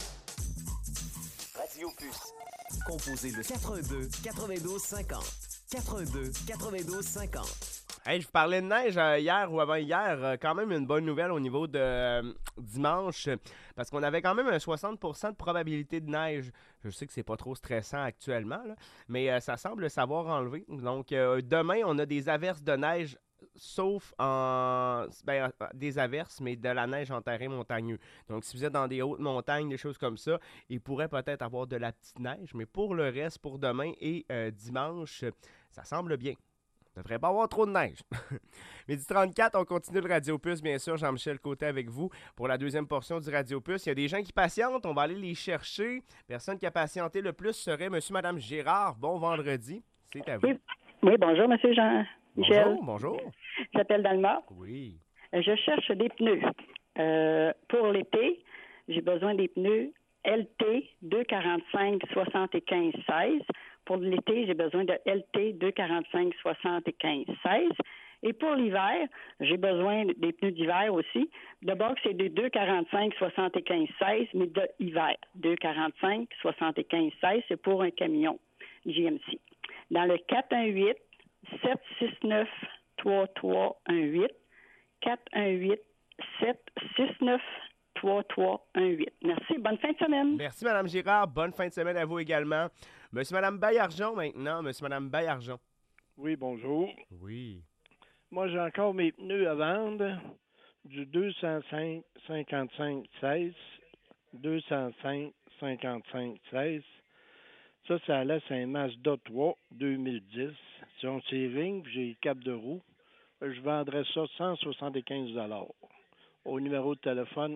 Radio Puce. Composez le 82 92 50. 82 92 50. Hey, je vous parlais de neige hier ou avant-hier. Quand même une bonne nouvelle au niveau de dimanche. Parce qu'on avait quand même un 60% de probabilité de neige. Je sais que c'est pas trop stressant actuellement, là, mais ça semble savoir enlever. Donc, demain, on a des averses de neige, sauf des averses, mais de la neige en terrain montagneux. Donc, si vous êtes dans des hautes montagnes, des choses comme ça, il pourrait peut-être avoir de la petite neige. Mais pour le reste, pour demain et dimanche, ça semble bien. Il ne devrait pas avoir trop de neige. Midi 34, on continue le Radio Puce, bien sûr. Jean-Michel Côté avec vous pour la deuxième portion du Radio Puce. Il y a des gens qui patientent, on va aller les chercher. Personne qui a patienté le plus serait Monsieur, Madame Gérard. Bon vendredi, c'est à vous. Oui, bonjour, Monsieur Jean. Michel. Bonjour. J'appelle Dalma. Oui. Je cherche des pneus. Pour l'été, j'ai besoin des pneus LT 245 75 16. Pour l'été, j'ai besoin de LT 245 75 16. Et pour l'hiver, j'ai besoin des pneus d'hiver aussi. D'abord, c'est des 245 75 16, mais de hiver. 245 75 16, c'est pour un camion GMC. Dans le 418 769 3318, 418 769 3318. Merci. Bonne fin de semaine. Merci, Mme Girard. Bonne fin de semaine à vous également. Monsieur, Mme Baillargeon maintenant. Monsieur, Mme Baillargeon. Oui, bonjour. Oui. Moi, j'ai encore mes pneus à vendre du 205 55 16, 205 55 16. Ça laisse un Mazda 3 2010. C'est un C-Ring, puis j'ai le cap de roue. Je vendrais ça 175 $. Au numéro de téléphone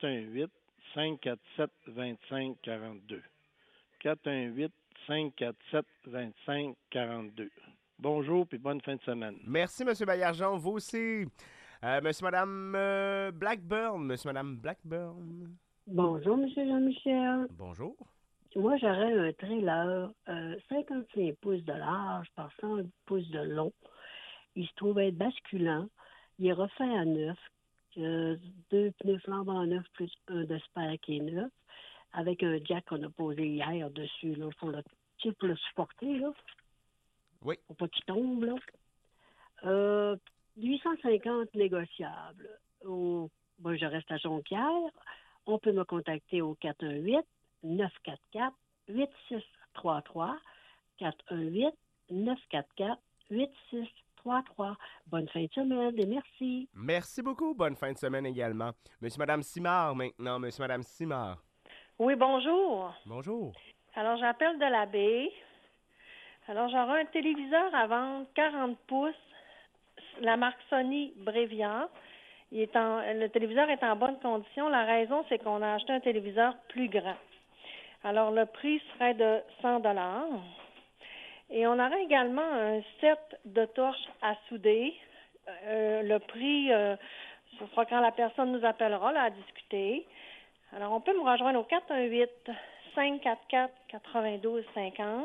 418-547-2542. 418-547-2542. Bonjour, puis bonne fin de semaine. Merci, M. Baillargeon. Vous aussi. Monsieur, Mme Blackburn. Monsieur, Mme Blackburn. Bonjour, M. Jean-Michel. Bonjour. Moi, j'aurais un trailer 55 pouces de large par 100 pouces de long. Il se trouve être basculant. Il est refait à neuf. 2 pneus flambant neufs plus un de spare qui est neuf. Avec un jack qu'on a posé hier dessus, là, pour le supporter, là. Oui. Pour pas qu'il tombe, là. 850 négociables. Moi, je reste à Jonquière. On peut me contacter au 418-944-8633. 418-944-8633. Bonne fin de semaine et merci. Merci beaucoup. Bonne fin de semaine également. Monsieur, Mme Simard maintenant. Monsieur, Mme Simard. Oui, bonjour. Bonjour. Alors, j'appelle de la baie. Alors, j'aurai un téléviseur à vendre 40 pouces, la marque Sony Bréviant. Le téléviseur est en bonne condition. La raison, c'est qu'on a acheté un téléviseur plus grand. Alors, le prix serait de 100 $. Et on aurait également un set de torches à souder. Le prix, ce sera quand la personne nous appellera là, à discuter. Alors, on peut me rejoindre au 418-544-9250.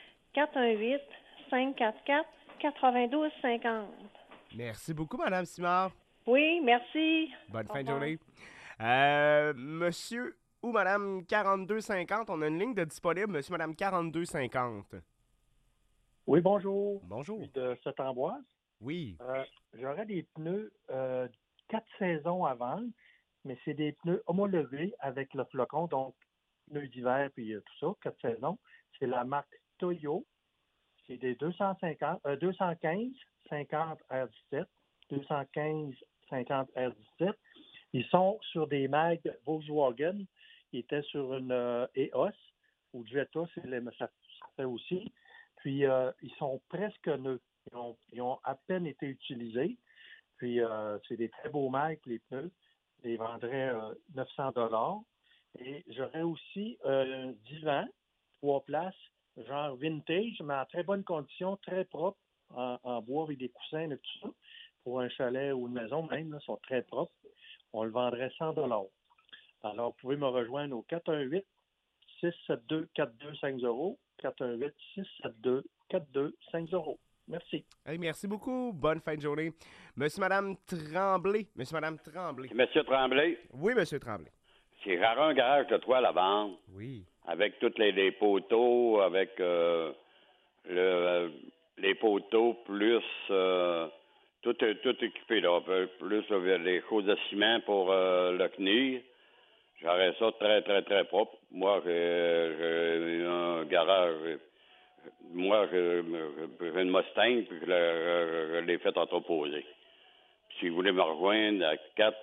418-544-9250. Merci beaucoup, Mme Simard. Oui, merci. Bonne fin de journée. Monsieur ou Madame 4250, on a une ligne de disponible. Monsieur, Madame 4250. Oui, bonjour. Bonjour. De Saint-Ambroise. Oui. J'aurais des pneus 4 saisons à vendre, mais c'est des pneus homologués avec le flocon, donc pneus d'hiver puis tout ça, 4 saisons. C'est la marque Toyo. C'est des 215 50 R17, 215 50 R17. Ils sont sur des mags Volkswagen. Ils étaient sur une EOS ou Jetta, ça fait aussi. Puis, ils sont presque neufs. Ils ont à peine été utilisés. Puis, c'est des très beaux mags, les pneus. Je les vendrais 900 $. Et j'aurais aussi un divan, 3 places, genre vintage, mais en très bonne condition, très propre, en bois avec des coussins et tout ça. Pour un chalet ou une maison même, là, sont très propres. On le vendrait 100 $. Alors, vous pouvez me rejoindre au 418-672-4250, 418-672-4250. Merci. Hey, merci beaucoup. Bonne fin de journée. Monsieur, Madame Tremblay. Monsieur, Madame Tremblay. Monsieur Tremblay. Oui, Monsieur Tremblay. J'aurais un garage de toile à vendre. Oui. Avec tous les poteaux, avec les poteaux, plus tout équipé, là. Plus les choses de ciment pour le CNIR. J'aurais ça très, très, très propre. Moi, j'ai un garage. Moi, j'ai une Mustang, puis je l'ai fait entreposer. Puis, si vous voulez me rejoindre à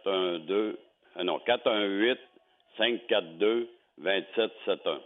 418-542-2771.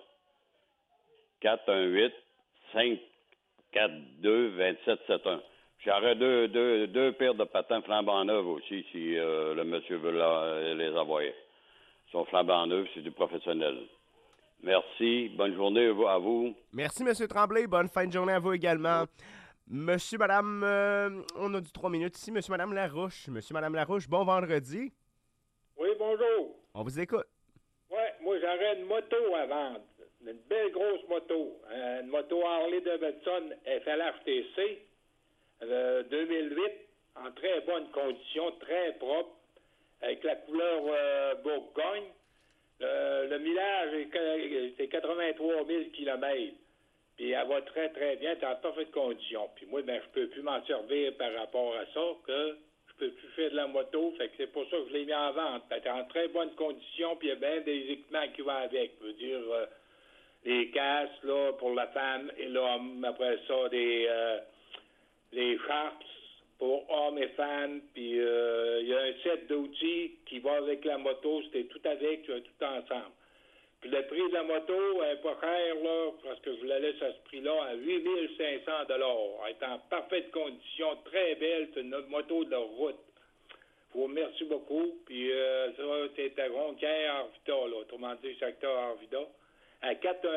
418-542-2771. J'aurais deux paires de patins flambant neufs aussi, si le monsieur veut les avoir. Ils sont flambant neufs, c'est du professionnel. Merci. Bonne journée à vous. Merci, M. Tremblay. Bonne fin de journée à vous également. Monsieur, madame, on a du 3 minutes ici. Monsieur, madame Larouche. Monsieur, madame Larouche, bon vendredi. Oui, bonjour. On vous écoute. Ouais, moi, j'aurais une moto à vendre. Une belle grosse moto. Une moto Harley Davidson FLHTC 2008, en très bonne condition, très propre, avec la couleur Bourgogne. Le millage, c'est 83 000 km. Puis elle va très, très bien, elle est en parfaite condition. Puis moi, ben, je peux plus m'en servir par rapport à ça, que je peux plus faire de la moto. Fait que c'est pour ça que je l'ai mis en vente. Elle est en très bonne condition, puis il y a bien des équipements qui vont avec. Je veux dire, les casques, là, pour la femme et l'homme. Après ça, les sharps pour hommes et femmes. Puis il y a un set d'outils qui va avec la moto. C'était tout avec, tout ensemble. Puis le prix de la moto est pas cher, là, parce que je la laisse à ce prix-là, à 8 500 $. Elle est en parfaite condition, très belle, c'est une moto de route. Je vous remercie beaucoup. Puis ça, c'est à Ronquière, Arvida, là, autrement dit, secteur Arvida, à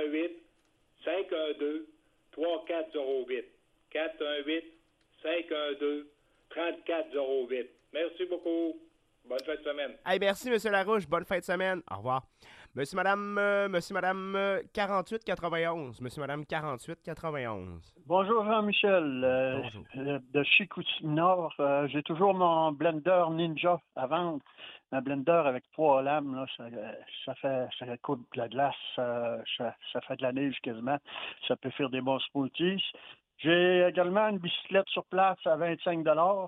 418-512-3408. 418-512-3408. Merci beaucoup. Bonne fin de semaine. Hey, merci, monsieur Larouche. Bonne fin de semaine. Au revoir. Monsieur, madame 4891. Monsieur, madame 4891. Bonjour Jean-Michel. Bonjour. De Chicoutimi-Nord. J'ai toujours mon blender Ninja à vendre. Un blender avec 3 lames, là, ça coupe de la glace, ça fait de la neige quasiment. Ça peut faire des bons smoothies. J'ai également une bicyclette sur place à 25 $.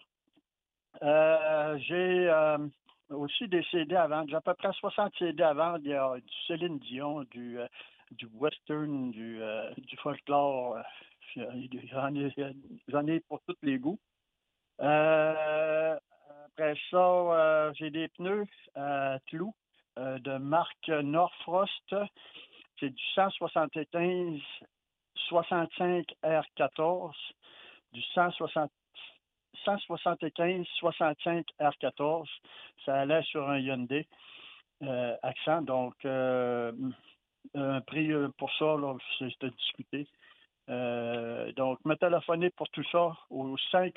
J'ai aussi des CD à vendre. J'ai à peu près 60 CD à vendre. Il y a du Céline Dion, du western, du folklore. J'en ai pour tous les goûts. Après ça, j'ai des pneus Clou de marque Norfrost. C'est du 175 65 R14, du 175 65 R14. Ça allait sur un Hyundai Accent. Donc, un prix pour ça, là, c'est à discuter. Donc, me téléphoner pour tout ça au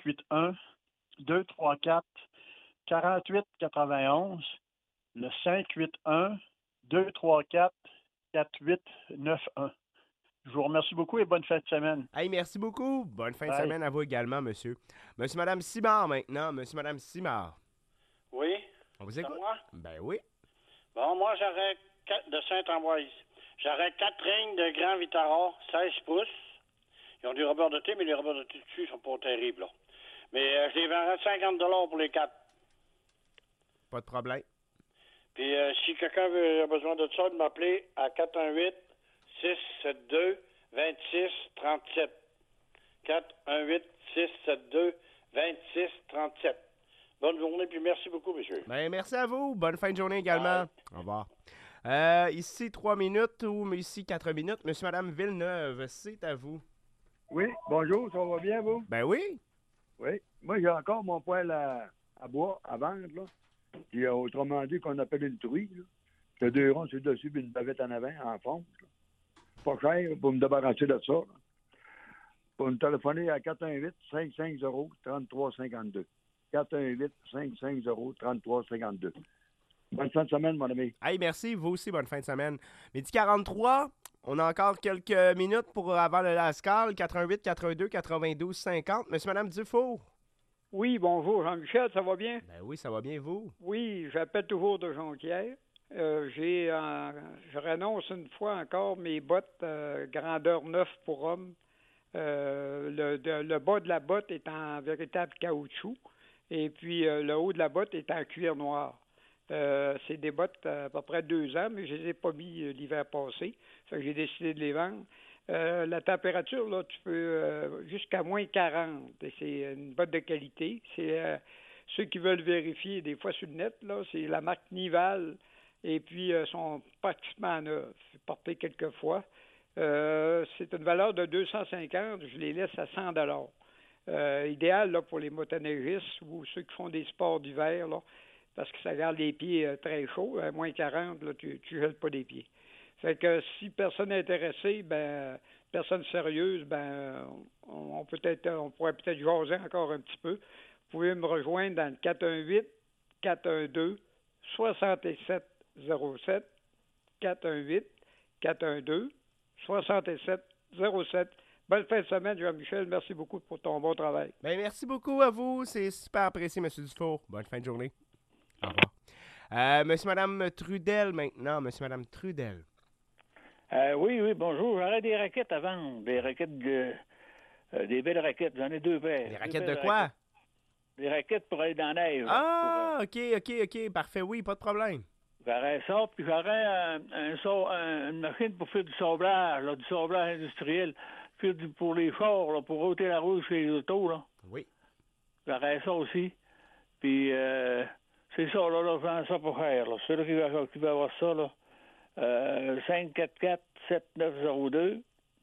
581-234-4891. Le 581-234-4891. Je vous remercie beaucoup et bonne fin de semaine. Hey, merci beaucoup. Bonne fin de Bye. semaine à vous également, monsieur. Monsieur, madame Simard maintenant. Monsieur, madame Simard. Oui. On vous écoute? C'est moi? Ben oui. Bon, moi, j'aurais de Saint-Ambroise. J'aurais 4 lignes de Grand Vitara, 16 pouces. Ils ont du rubber de thé, mais les rubbers de thé dessus sont pas terribles, là. Mais je les vendrais 50 $ pour les 4. Pas de problème. Puis si quelqu'un a besoin de ça, de m'appeler à 418-672-2637. 418-672-2637. Bonne journée, puis merci beaucoup, monsieur. Ben, merci à vous. Bonne fin de journée également. Bye. Au revoir. Ici 3 minutes ou ici 4 minutes. Monsieur, madame Villeneuve, c'est à vous. Oui, bonjour, ça va bien, vous? Ben oui. Oui. Moi, j'ai encore mon poêle à bois à vendre, là. Puis, autrement dit, qu'on appelle une truie, là. J'ai 2 ronds sur le dessus, puis une bavette en avant, en fond. Là. Pas cher pour me débarrasser de ça, là. Pour me téléphoner à 418-550-3352. 418-550-3352. Bonne fin de semaine, mon ami. Hey, merci. Vous aussi, bonne fin de semaine. Midi 43, on a encore quelques minutes pour avant le Lascal. 88, 82, 92, 50. Monsieur, madame Dufour. Oui, bonjour Jean-Michel, ça va bien? Ben oui, ça va bien, vous? Oui, j'appelle toujours de Jonquière. Je renonce une fois encore mes bottes grandeur 9 pour hommes. Le bas de la botte est en véritable caoutchouc et puis le haut de la botte est en cuir noir. C'est des bottes à peu près 2 ans, mais je les ai pas mis l'hiver passé. Fait que j'ai décidé de les vendre. La température, là, tu peux jusqu'à moins 40. Et c'est une botte de qualité. C'est ceux qui veulent vérifier des fois sur le net, là, c'est la marque Nival. Et puis, sont pratiquement neuves. C'est porté quelques fois. C'est une valeur de 250. Je les laisse à 100 $. Idéal là, pour les motoneigistes ou ceux qui font des sports d'hiver. Là. parce que ça garde les pieds très chauds. À moins 40, là, tu gèles pas les pieds. Fait que si personne n'est intéressé, ben personne sérieuse, ben on pourrait peut-être jaser encore un petit peu. Vous pouvez me rejoindre dans le 418-412-6707. 418-412-6707. Bonne fin de semaine, Jean-Michel. Merci beaucoup pour ton bon travail. Ben, merci beaucoup à vous. C'est super apprécié, M. Dufour. Bonne fin de journée. Au revoir. Monsieur, Madame Trudel, maintenant. Monsieur, Madame Trudel. Oui, bonjour. J'aurais des raquettes à vendre. Des raquettes des belles raquettes. J'en ai 2 paires. Des raquettes de quoi? Raquettes. Des raquettes pour aller dans la neige. Ah, OK. Parfait, oui, pas de problème. J'aurais ça, puis j'aurais une machine pour faire du sablage, là, du sablage industriel. Pour les chars, là, pour ôter la rouge chez les autos, là. Oui. J'aurais ça aussi. Puis, c'est ça, là, je vends ça pour faire, là. Celui qui va avoir ça, là. 544-7902,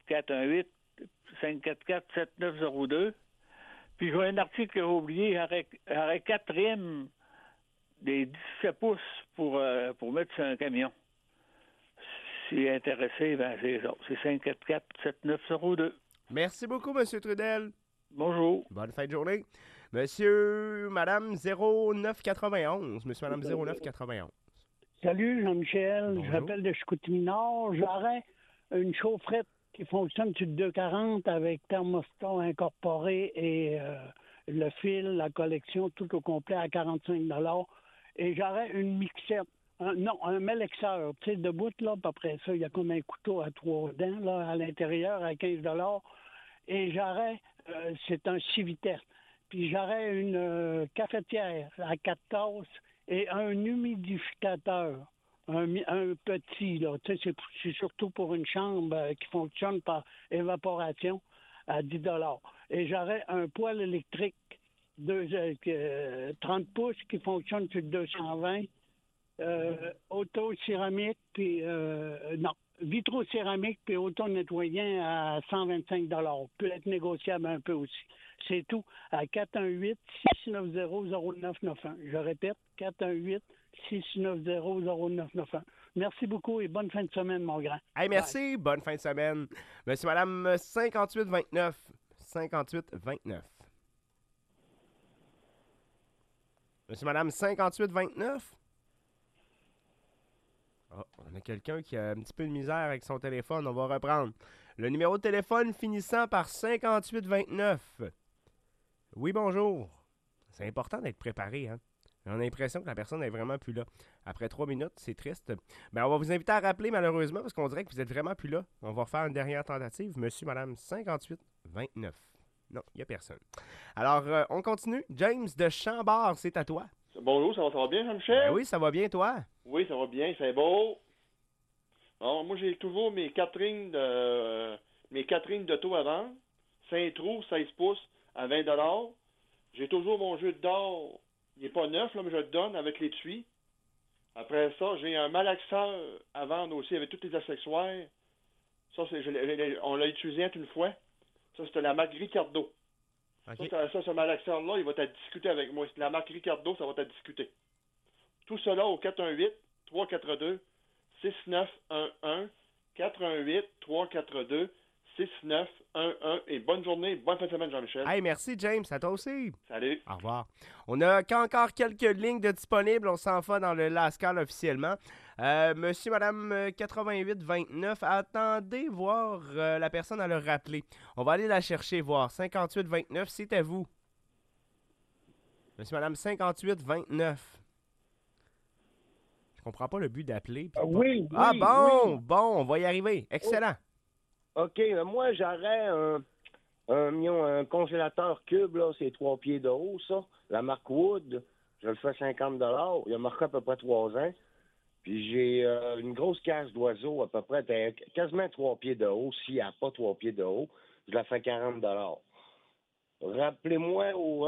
418-544-7902. Puis j'ai un article que j'ai oublié, j'aurais 4 rimes des 17 pouces pour mettre sur un camion. Si intéressé, ben c'est ça. C'est 544-7902. Merci beaucoup, M. Trudel. Bonjour. Bonne fin de journée. Monsieur, Madame 0991. Monsieur, Madame 0991. Salut, Jean-Michel. Bonjour. Je rappelle de Chicoutimi-Nord. J'aurais une chaufferette qui fonctionne sur 240 avec thermostat incorporé et le fil, la collection, tout au complet à 45 $. Et j'aurais une mixette. Un mélexeur, tu sais, debout, là, puis après ça, il y a comme un couteau à 3 dents, là, à l'intérieur, à 15 $. Et j'aurais, c'est un 6 vitesses. Puis j'aurais une cafetière à 4 tasses et un humidificateur, un petit, là, tu sais, c'est surtout pour une chambre qui fonctionne par évaporation à 10 $. Et j'aurais un poêle électrique 30 pouces qui fonctionne sur 220. Auto-céramique, puis vitro-céramique, puis auto-nettoyant à 125 $. Peut être négociable un peu aussi. C'est tout à 418-690-0991. Je répète, 418-690-0991. Merci beaucoup et bonne fin de semaine, mon grand. Hey, merci. Bye. Bonne fin de semaine. Monsieur, Madame 5829. 5829. Monsieur, Madame 5829. Oh, on a quelqu'un qui a un petit peu de misère avec son téléphone. On va reprendre. Le numéro de téléphone finissant par 5829. Oui, bonjour. C'est important d'être préparé, hein? On a l'impression que la personne n'est vraiment plus là. Après 3 minutes, c'est triste. Ben, on va vous inviter à rappeler, malheureusement, parce qu'on dirait que vous êtes vraiment plus là. On va refaire une dernière tentative. Monsieur, Madame 5829. Non, il n'y a personne. Alors, on continue. James de Chambord, c'est à toi. Bonjour, ça va bien, Jean-Michel? Ben oui, ça va bien, toi? Oui, ça va bien, c'est beau. Alors, moi, j'ai toujours mes 4 lignes d'auto à vendre. 5 trous, 16 pouces à 20 $. J'ai toujours mon jeu d'or. Il n'est pas neuf, là, mais je le donne avec l'étui. Après ça, j'ai un malaxeur à vendre aussi avec tous les accessoires. Ça, on l'a utilisé une fois. Ça, c'était la marque Ricardo. Okay. Ça, ce malaxeur-là, il va te discuter avec moi. C'est la marque Ricardo, ça va te discuter. Tout cela au 418-342-6911. 418-342-6911. Et bonne journée, bonne fin de semaine, Jean-Michel. Hey, merci, James. À toi aussi. Salut. Au revoir. On a encore quelques lignes de disponibles. On s'en va dans le last call officiellement. Monsieur, Madame 8829, attendez voir la personne à le rappeler. On va aller la chercher, voir. 5829, c'est à vous. Monsieur, Madame 5829. Je comprends pas le but d'appeler. Oui. Bon, on va y arriver. Excellent. OK, moi, j'aurais un congélateur cube, là, c'est 3 pieds de haut, ça. La marque Wood, je le fais 50 $. Il a marqué à peu près 3 ans. Puis j'ai une grosse cage d'oiseau, à peu près quasiment 3 pieds de haut. S'il n'y a pas 3 pieds de haut, je la fais 40 $. Rappelez-moi au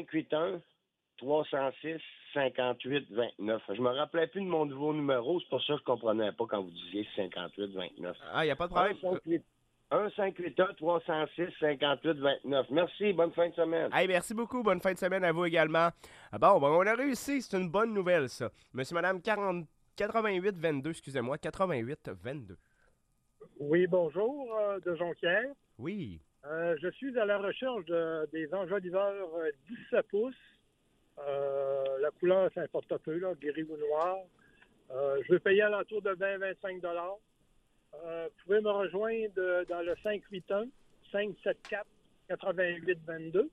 1-581-306-5829. Je me rappelais plus de mon nouveau numéro, c'est pour ça que je comprenais pas quand vous disiez 5829. Ah, il n'y a pas de problème. 1-581-306-5829. Merci, bonne fin de semaine. Hey, merci beaucoup, bonne fin de semaine à vous également. Ah bon, ben, on a réussi, c'est une bonne nouvelle, ça. Monsieur, madame, 8822, excusez-moi, 8822. Oui, bonjour, de Jonquière. Oui. Je suis à la recherche des enjoliveurs 17 pouces. La couleur, ça importe un peu, là, gris ou noir. Je vais payer à l'entour de 20-25 $. Vous pouvez me rejoindre dans le 581-574-8822.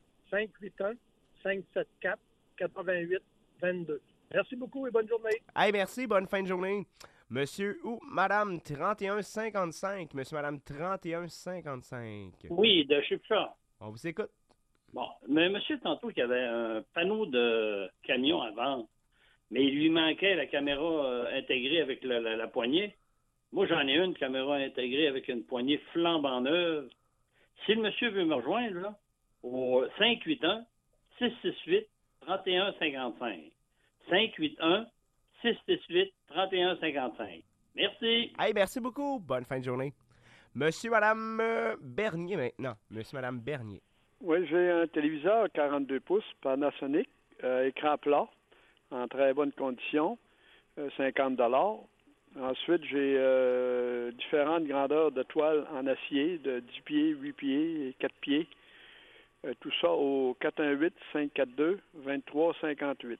581-574-8822. Merci beaucoup et bonne journée. Hey, merci, bonne fin de journée. Monsieur ou madame 3155. Monsieur, madame 3155. Oui, de Chipcha. On vous écoute. Bon, mais monsieur, tantôt, qu'il y avait un panneau de camion à vendre, mais il lui manquait la caméra intégrée avec la poignée. Moi, j'en ai une caméra intégrée avec une poignée flambant neuve. Si le monsieur veut me rejoindre, là, au 581-668-3155. 581-668-3155. Merci. Hey, merci beaucoup. Bonne fin de journée. Monsieur, madame Bernier maintenant. Monsieur, madame Bernier. Oui, j'ai un téléviseur 42 pouces Panasonic, écran plat, en très bonne condition, 50 $. Ensuite, j'ai différentes grandeurs de toiles en acier, de 10 pieds, 8 pieds et 4 pieds. Tout ça au 418-542-2358.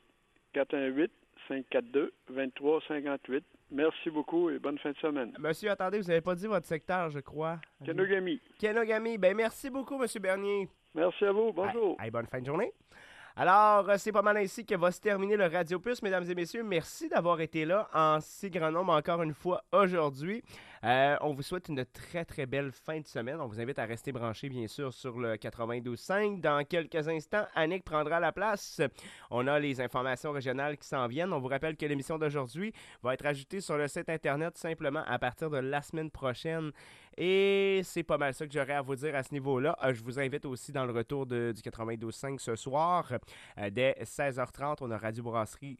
418-542-2358. Merci beaucoup et bonne fin de semaine. Monsieur, attendez, vous n'avez pas dit votre secteur, je crois. Kenogami. Kenogami. Ben, merci beaucoup, monsieur Bernier. Merci à vous. Bonjour. Hey, bonne fin de journée. Alors, c'est pas mal ainsi que va se terminer le Radio Puce, mesdames et messieurs. Merci d'avoir été là en si grand nombre encore une fois aujourd'hui. On vous souhaite une très, très belle fin de semaine. On vous invite à rester branchés, bien sûr, sur le 92.5. Dans quelques instants, Annick prendra la place. On a les informations régionales qui s'en viennent. On vous rappelle que l'émission d'aujourd'hui va être ajoutée sur le site Internet simplement à partir de la semaine prochaine. Et c'est pas mal ça que j'aurais à vous dire à ce niveau-là. Je vous invite aussi dans le retour du 92.5 ce soir. Dès 16h30, on a Radio Brasserie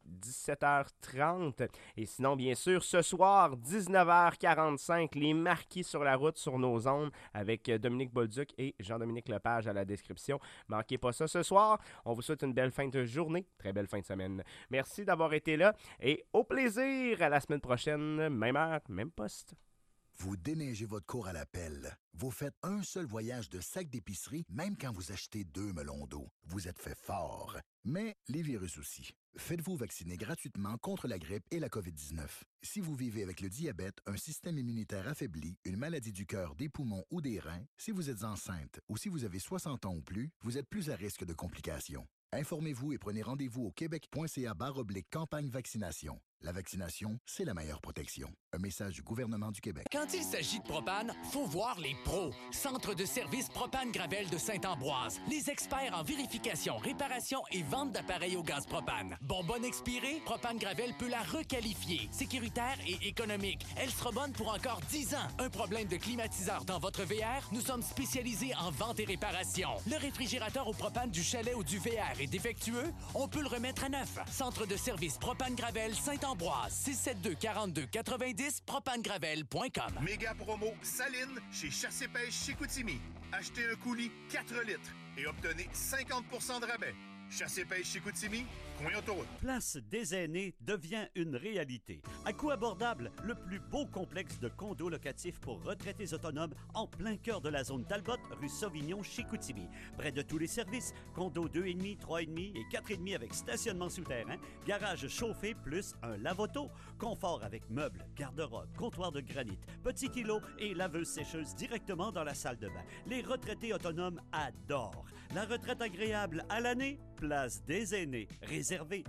17h30. Et sinon, bien sûr, ce soir, 19h45, les marquis sur la route sur nos ondes avec Dominique Bolduc et Jean-Dominique Lepage à la description. Manquez pas ça ce soir. On vous souhaite une belle fin de journée, très belle fin de semaine. Merci d'avoir été là et au plaisir à la semaine prochaine, même heure, même poste. Vous déneigez votre cour à la pelle. Vous faites un seul voyage de sac d'épicerie, même quand vous achetez 2 melons d'eau. Vous êtes fait fort. Mais les virus aussi. Faites-vous vacciner gratuitement contre la grippe et la COVID-19. Si vous vivez avec le diabète, un système immunitaire affaibli, une maladie du cœur, des poumons ou des reins, si vous êtes enceinte ou si vous avez 60 ans ou plus, vous êtes plus à risque de complications. Informez-vous et prenez rendez-vous au québec.ca/campagne vaccination. La vaccination, c'est la meilleure protection. Un message du gouvernement du Québec. Quand il s'agit de propane, faut voir les pros. Centre de service Propane Gravel de Saint-Ambroise. Les experts en vérification, réparation et vente d'appareils au gaz propane. Bonbonne expirée, Propane Gravel peut la requalifier. Sécuritaire et économique. Elle sera bonne pour encore 10 ans. Un problème de climatiseur dans votre VR? Nous sommes spécialisés en vente et réparation. Le réfrigérateur au propane du chalet ou du VR est défectueux? On peut le remettre à neuf. Centre de service Propane Gravel Saint-Ambroise. 672-42-90, propanegravel.com. Méga promo Saline chez Chassé-Pêche Chicoutimi. Achetez un coulis 4 litres et obtenez 50% de rabais. Chassé-Pêche Chicoutimi, coin autoroute. Place des Aînés devient une réalité. À coût abordable, le plus beau complexe de condos locatifs pour retraités autonomes en plein cœur de la zone Talbot, rue Sauvignon, Chicoutimi. Près de tous les services, condos 2,5, 3,5 et 4,5 avec stationnement souterrain, garage chauffé plus un lave-auto, confort avec meubles, garde-robe, comptoir de granit, petit îlot et laveuse-sécheuse directement dans la salle de bain. Les retraités autonomes adorent. La retraite agréable à l'année, Place des Aînés. Réservé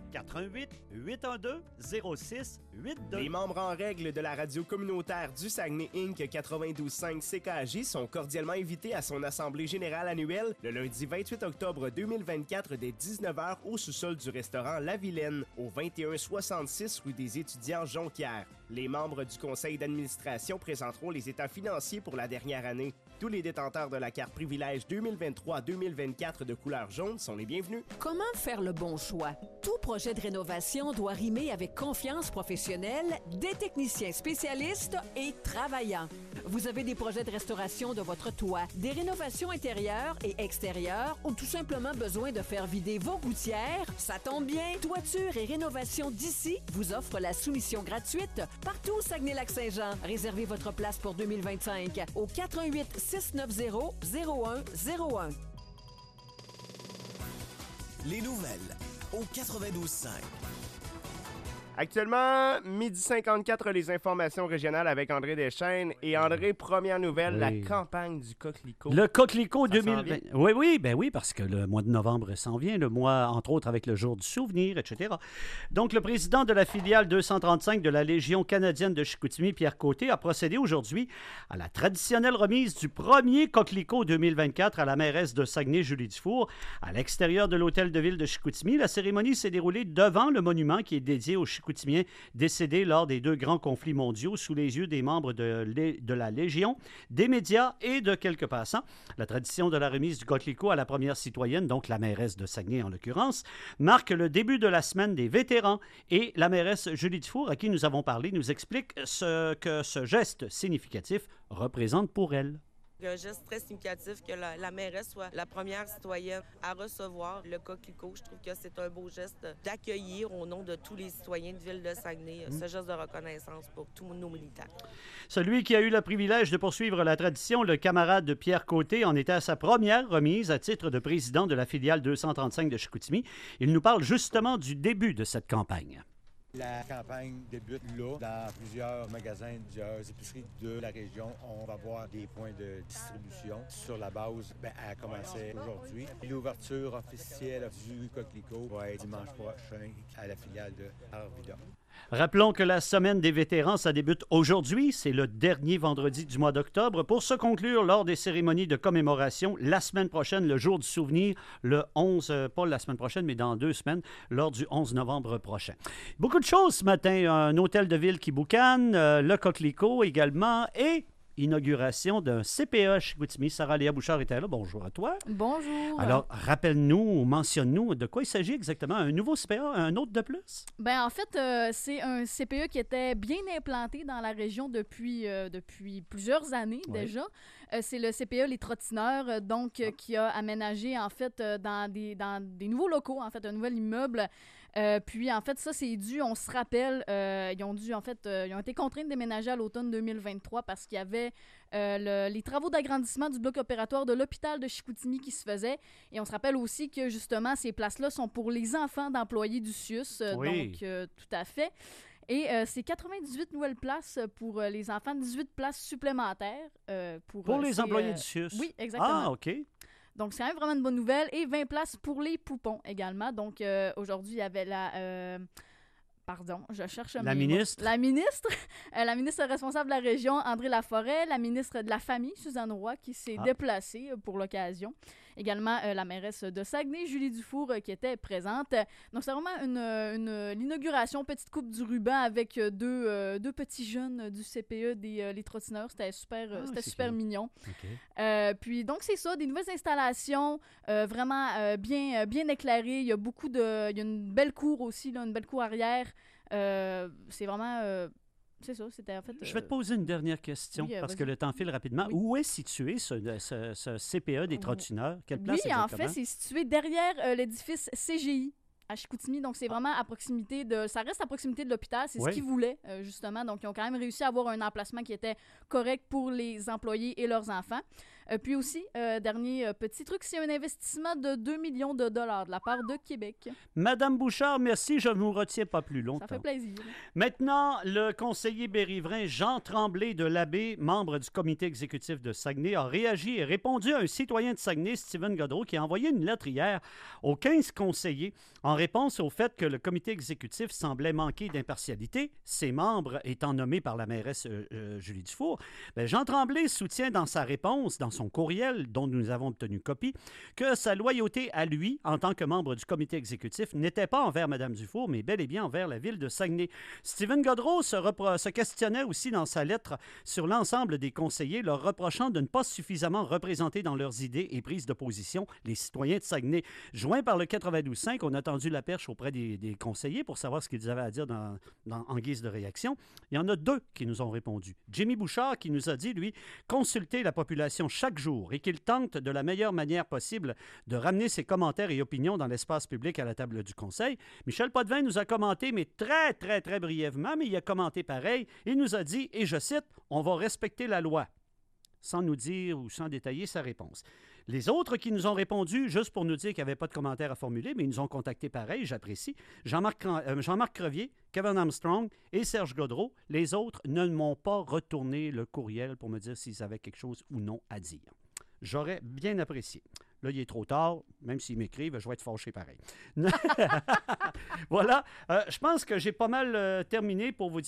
88-812-06-82. Les membres en règle de la radio communautaire du Saguenay Inc. 92.5 CKJ sont cordialement invités à son assemblée générale annuelle le lundi 28 octobre 2024 dès 19h au sous-sol du restaurant La Vilaine, au 2166 rue des Étudiants Jonquière. Les membres du conseil d'administration présenteront les états financiers pour la dernière année. Tous les détenteurs de la carte privilège 2023-2024 de couleur jaune sont les bienvenus. Comment faire le bon choix? Tout projet de rénovation doit rimer avec confiance professionnelle, des techniciens spécialistes et travaillants. Vous avez des projets de restauration de votre toit, des rénovations intérieures et extérieures ou tout simplement besoin de faire vider vos gouttières? Ça tombe bien! Toiture et rénovation d'ici vous offre la soumission gratuite partout au Saguenay-Lac-Saint-Jean. Réservez votre place pour 2025 au 418 690 0101. Les nouvelles au 92.5. Actuellement, 12h54, les informations régionales avec André Deschênes. Et André, première nouvelle, la campagne du coquelicot. Le coquelicot Ça 2020. Oui, parce que le mois de novembre s'en vient, le mois, entre autres, avec le jour du souvenir, etc. Donc, le président de la filiale 235 de la Légion canadienne de Chicoutimi, Pierre Côté, a procédé aujourd'hui à la traditionnelle remise du premier coquelicot 2024 à la mairesse de Saguenay, Julie Dufour. À l'extérieur de l'hôtel de ville de Chicoutimi, la cérémonie s'est déroulée devant le monument qui est dédié aux Chicoutimiens décédés lors des 2 grands conflits mondiaux sous les yeux des membres de la Légion, des médias et de quelques passants. La tradition de la remise du coquelicot à la première citoyenne, donc la mairesse de Saguenay en l'occurrence, marque le début de la semaine des vétérans. Et la mairesse Julie Dufour, à qui nous avons parlé, nous explique ce que ce geste significatif représente pour elle. Un geste très significatif que la mairesse soit la première citoyenne à recevoir le coquelicot. Je trouve que c'est un beau geste d'accueillir au nom de tous les citoyens de Ville de Saguenay ce geste de reconnaissance pour tous nos militants. Celui qui a eu le privilège de poursuivre la tradition, le camarade Pierre Côté, en était à sa première remise à titre de président de la filiale 235 de Chicoutimi. Il nous parle justement du début de cette campagne. La campagne débute là, dans plusieurs magasins, plusieurs épiceries de la région. On va avoir des points de distribution sur la base, elle a commencé aujourd'hui. L'ouverture officielle du coquelicot va être dimanche prochain à la filiale de Arvida. Rappelons que la Semaine des vétérans, ça débute aujourd'hui. C'est le dernier vendredi du mois d'octobre pour se conclure lors des cérémonies de commémoration la semaine prochaine, le jour du souvenir, le 11, pas la semaine prochaine, mais dans 2 semaines, lors du 11 novembre prochain. Beaucoup de choses ce matin. Un hôtel de ville qui boucane, le coquelicot également et inauguration d'un CPE Chicoutimi. Sarah-Léa Bouchard était là. Bonjour à toi. Bonjour. Alors, rappelle-nous ou mentionne-nous de quoi il s'agit exactement. Un nouveau CPE, un autre de plus? En fait, c'est un CPE qui était bien implanté dans la région depuis plusieurs années déjà. C'est le CPE Les Trottineurs, qui a aménagé, en fait, dans des nouveaux locaux, en fait, un nouvel immeuble. Puis, en fait, ça, c'est dû, on se rappelle, ils ont été contraints de déménager à l'automne 2023 parce qu'il y avait les travaux d'agrandissement du bloc opératoire de l'hôpital de Chicoutimi qui se faisaient. Et on se rappelle aussi que, justement, ces places-là sont pour les enfants d'employés du CIUS. Oui. Donc, tout à fait. Et c'est 98 nouvelles places pour les enfants, 18 places supplémentaires. Pour les employés du CIUS? Oui, exactement. Ah, OK. Donc, c'est quand même vraiment une bonne nouvelle. Et 20 places pour les poupons également. Donc, aujourd'hui, il y avait je cherche la ministre. La ministre. La ministre responsable de la région, André Laforêt. La ministre de la Famille, Suzanne Roy, qui s'est déplacée pour l'occasion. Également, la mairesse de Saguenay, Julie Dufour, qui était présente. Donc, c'est vraiment l'inauguration, petite coupe du ruban avec deux petits jeunes du CPE les trottineurs. C'était super mignon. Okay. Puis, donc, c'est ça, des nouvelles installations vraiment bien éclairées. Il y a une belle cour aussi, là, une belle cour arrière. C'est vraiment... c'est ça, c'était en fait... Je vais te poser une dernière question, parce que le temps file rapidement. Oui. Où est situé ce CPE des trottineurs? Quelle place exactement? En fait, c'est situé derrière l'édifice CGI à Chicoutimi. Donc, c'est vraiment à proximité ça reste à proximité de l'hôpital. C'est ce qu'ils voulaient, justement. Donc, ils ont quand même réussi à avoir un emplacement qui était correct pour les employés et leurs enfants. Puis aussi, dernier petit truc, c'est un investissement de 2 millions de dollars de la part de Québec. Madame Bouchard, merci, je ne vous retiens pas plus longtemps. Ça fait plaisir. Maintenant, le conseiller berrivrain Jean Tremblay de l'Abbé, membre du comité exécutif de Saguenay, a réagi et répondu à un citoyen de Saguenay, Steven Godreau, qui a envoyé une lettre hier aux 15 conseillers en réponse au fait que le comité exécutif semblait manquer d'impartialité, ses membres étant nommés par la mairesse Julie Dufour. Jean Tremblay soutient dans sa réponse, dans son courriel, dont nous avons obtenu copie, que sa loyauté à lui, en tant que membre du comité exécutif, n'était pas envers Mme Dufour, mais bel et bien envers la ville de Saguenay. Stephen Godreau se questionnait aussi dans sa lettre sur l'ensemble des conseillers, leur reprochant de ne pas suffisamment représenter dans leurs idées et prises de position les citoyens de Saguenay. Joint par le 92.5, on a tendu la perche auprès des conseillers pour savoir ce qu'ils avaient à dire en guise de réaction. Il y en a 2 qui nous ont répondu. Jimmy Bouchard qui nous a dit, lui, consulter la population chaque jour et qu'il tente de la meilleure manière possible de ramener ses commentaires et opinions dans l'espace public à la table du Conseil. Michel Potvin nous a commenté, mais très, très, très brièvement, mais il a commenté pareil. Il nous a dit, et je cite, « On va respecter la loi », sans nous dire ou sans détailler sa réponse. Les autres qui nous ont répondu, juste pour nous dire qu'il n'y avait pas de commentaires à formuler, mais ils nous ont contactés pareil, j'apprécie. Jean-Marc Crevier, Kevin Armstrong et Serge Godreau. Les autres ne m'ont pas retourné le courriel pour me dire s'ils avaient quelque chose ou non à dire. J'aurais bien apprécié. Là, il est trop tard. Même s'ils m'écrivent, je vais être fâché pareil. Voilà. Je pense que j'ai pas mal terminé pour vous dire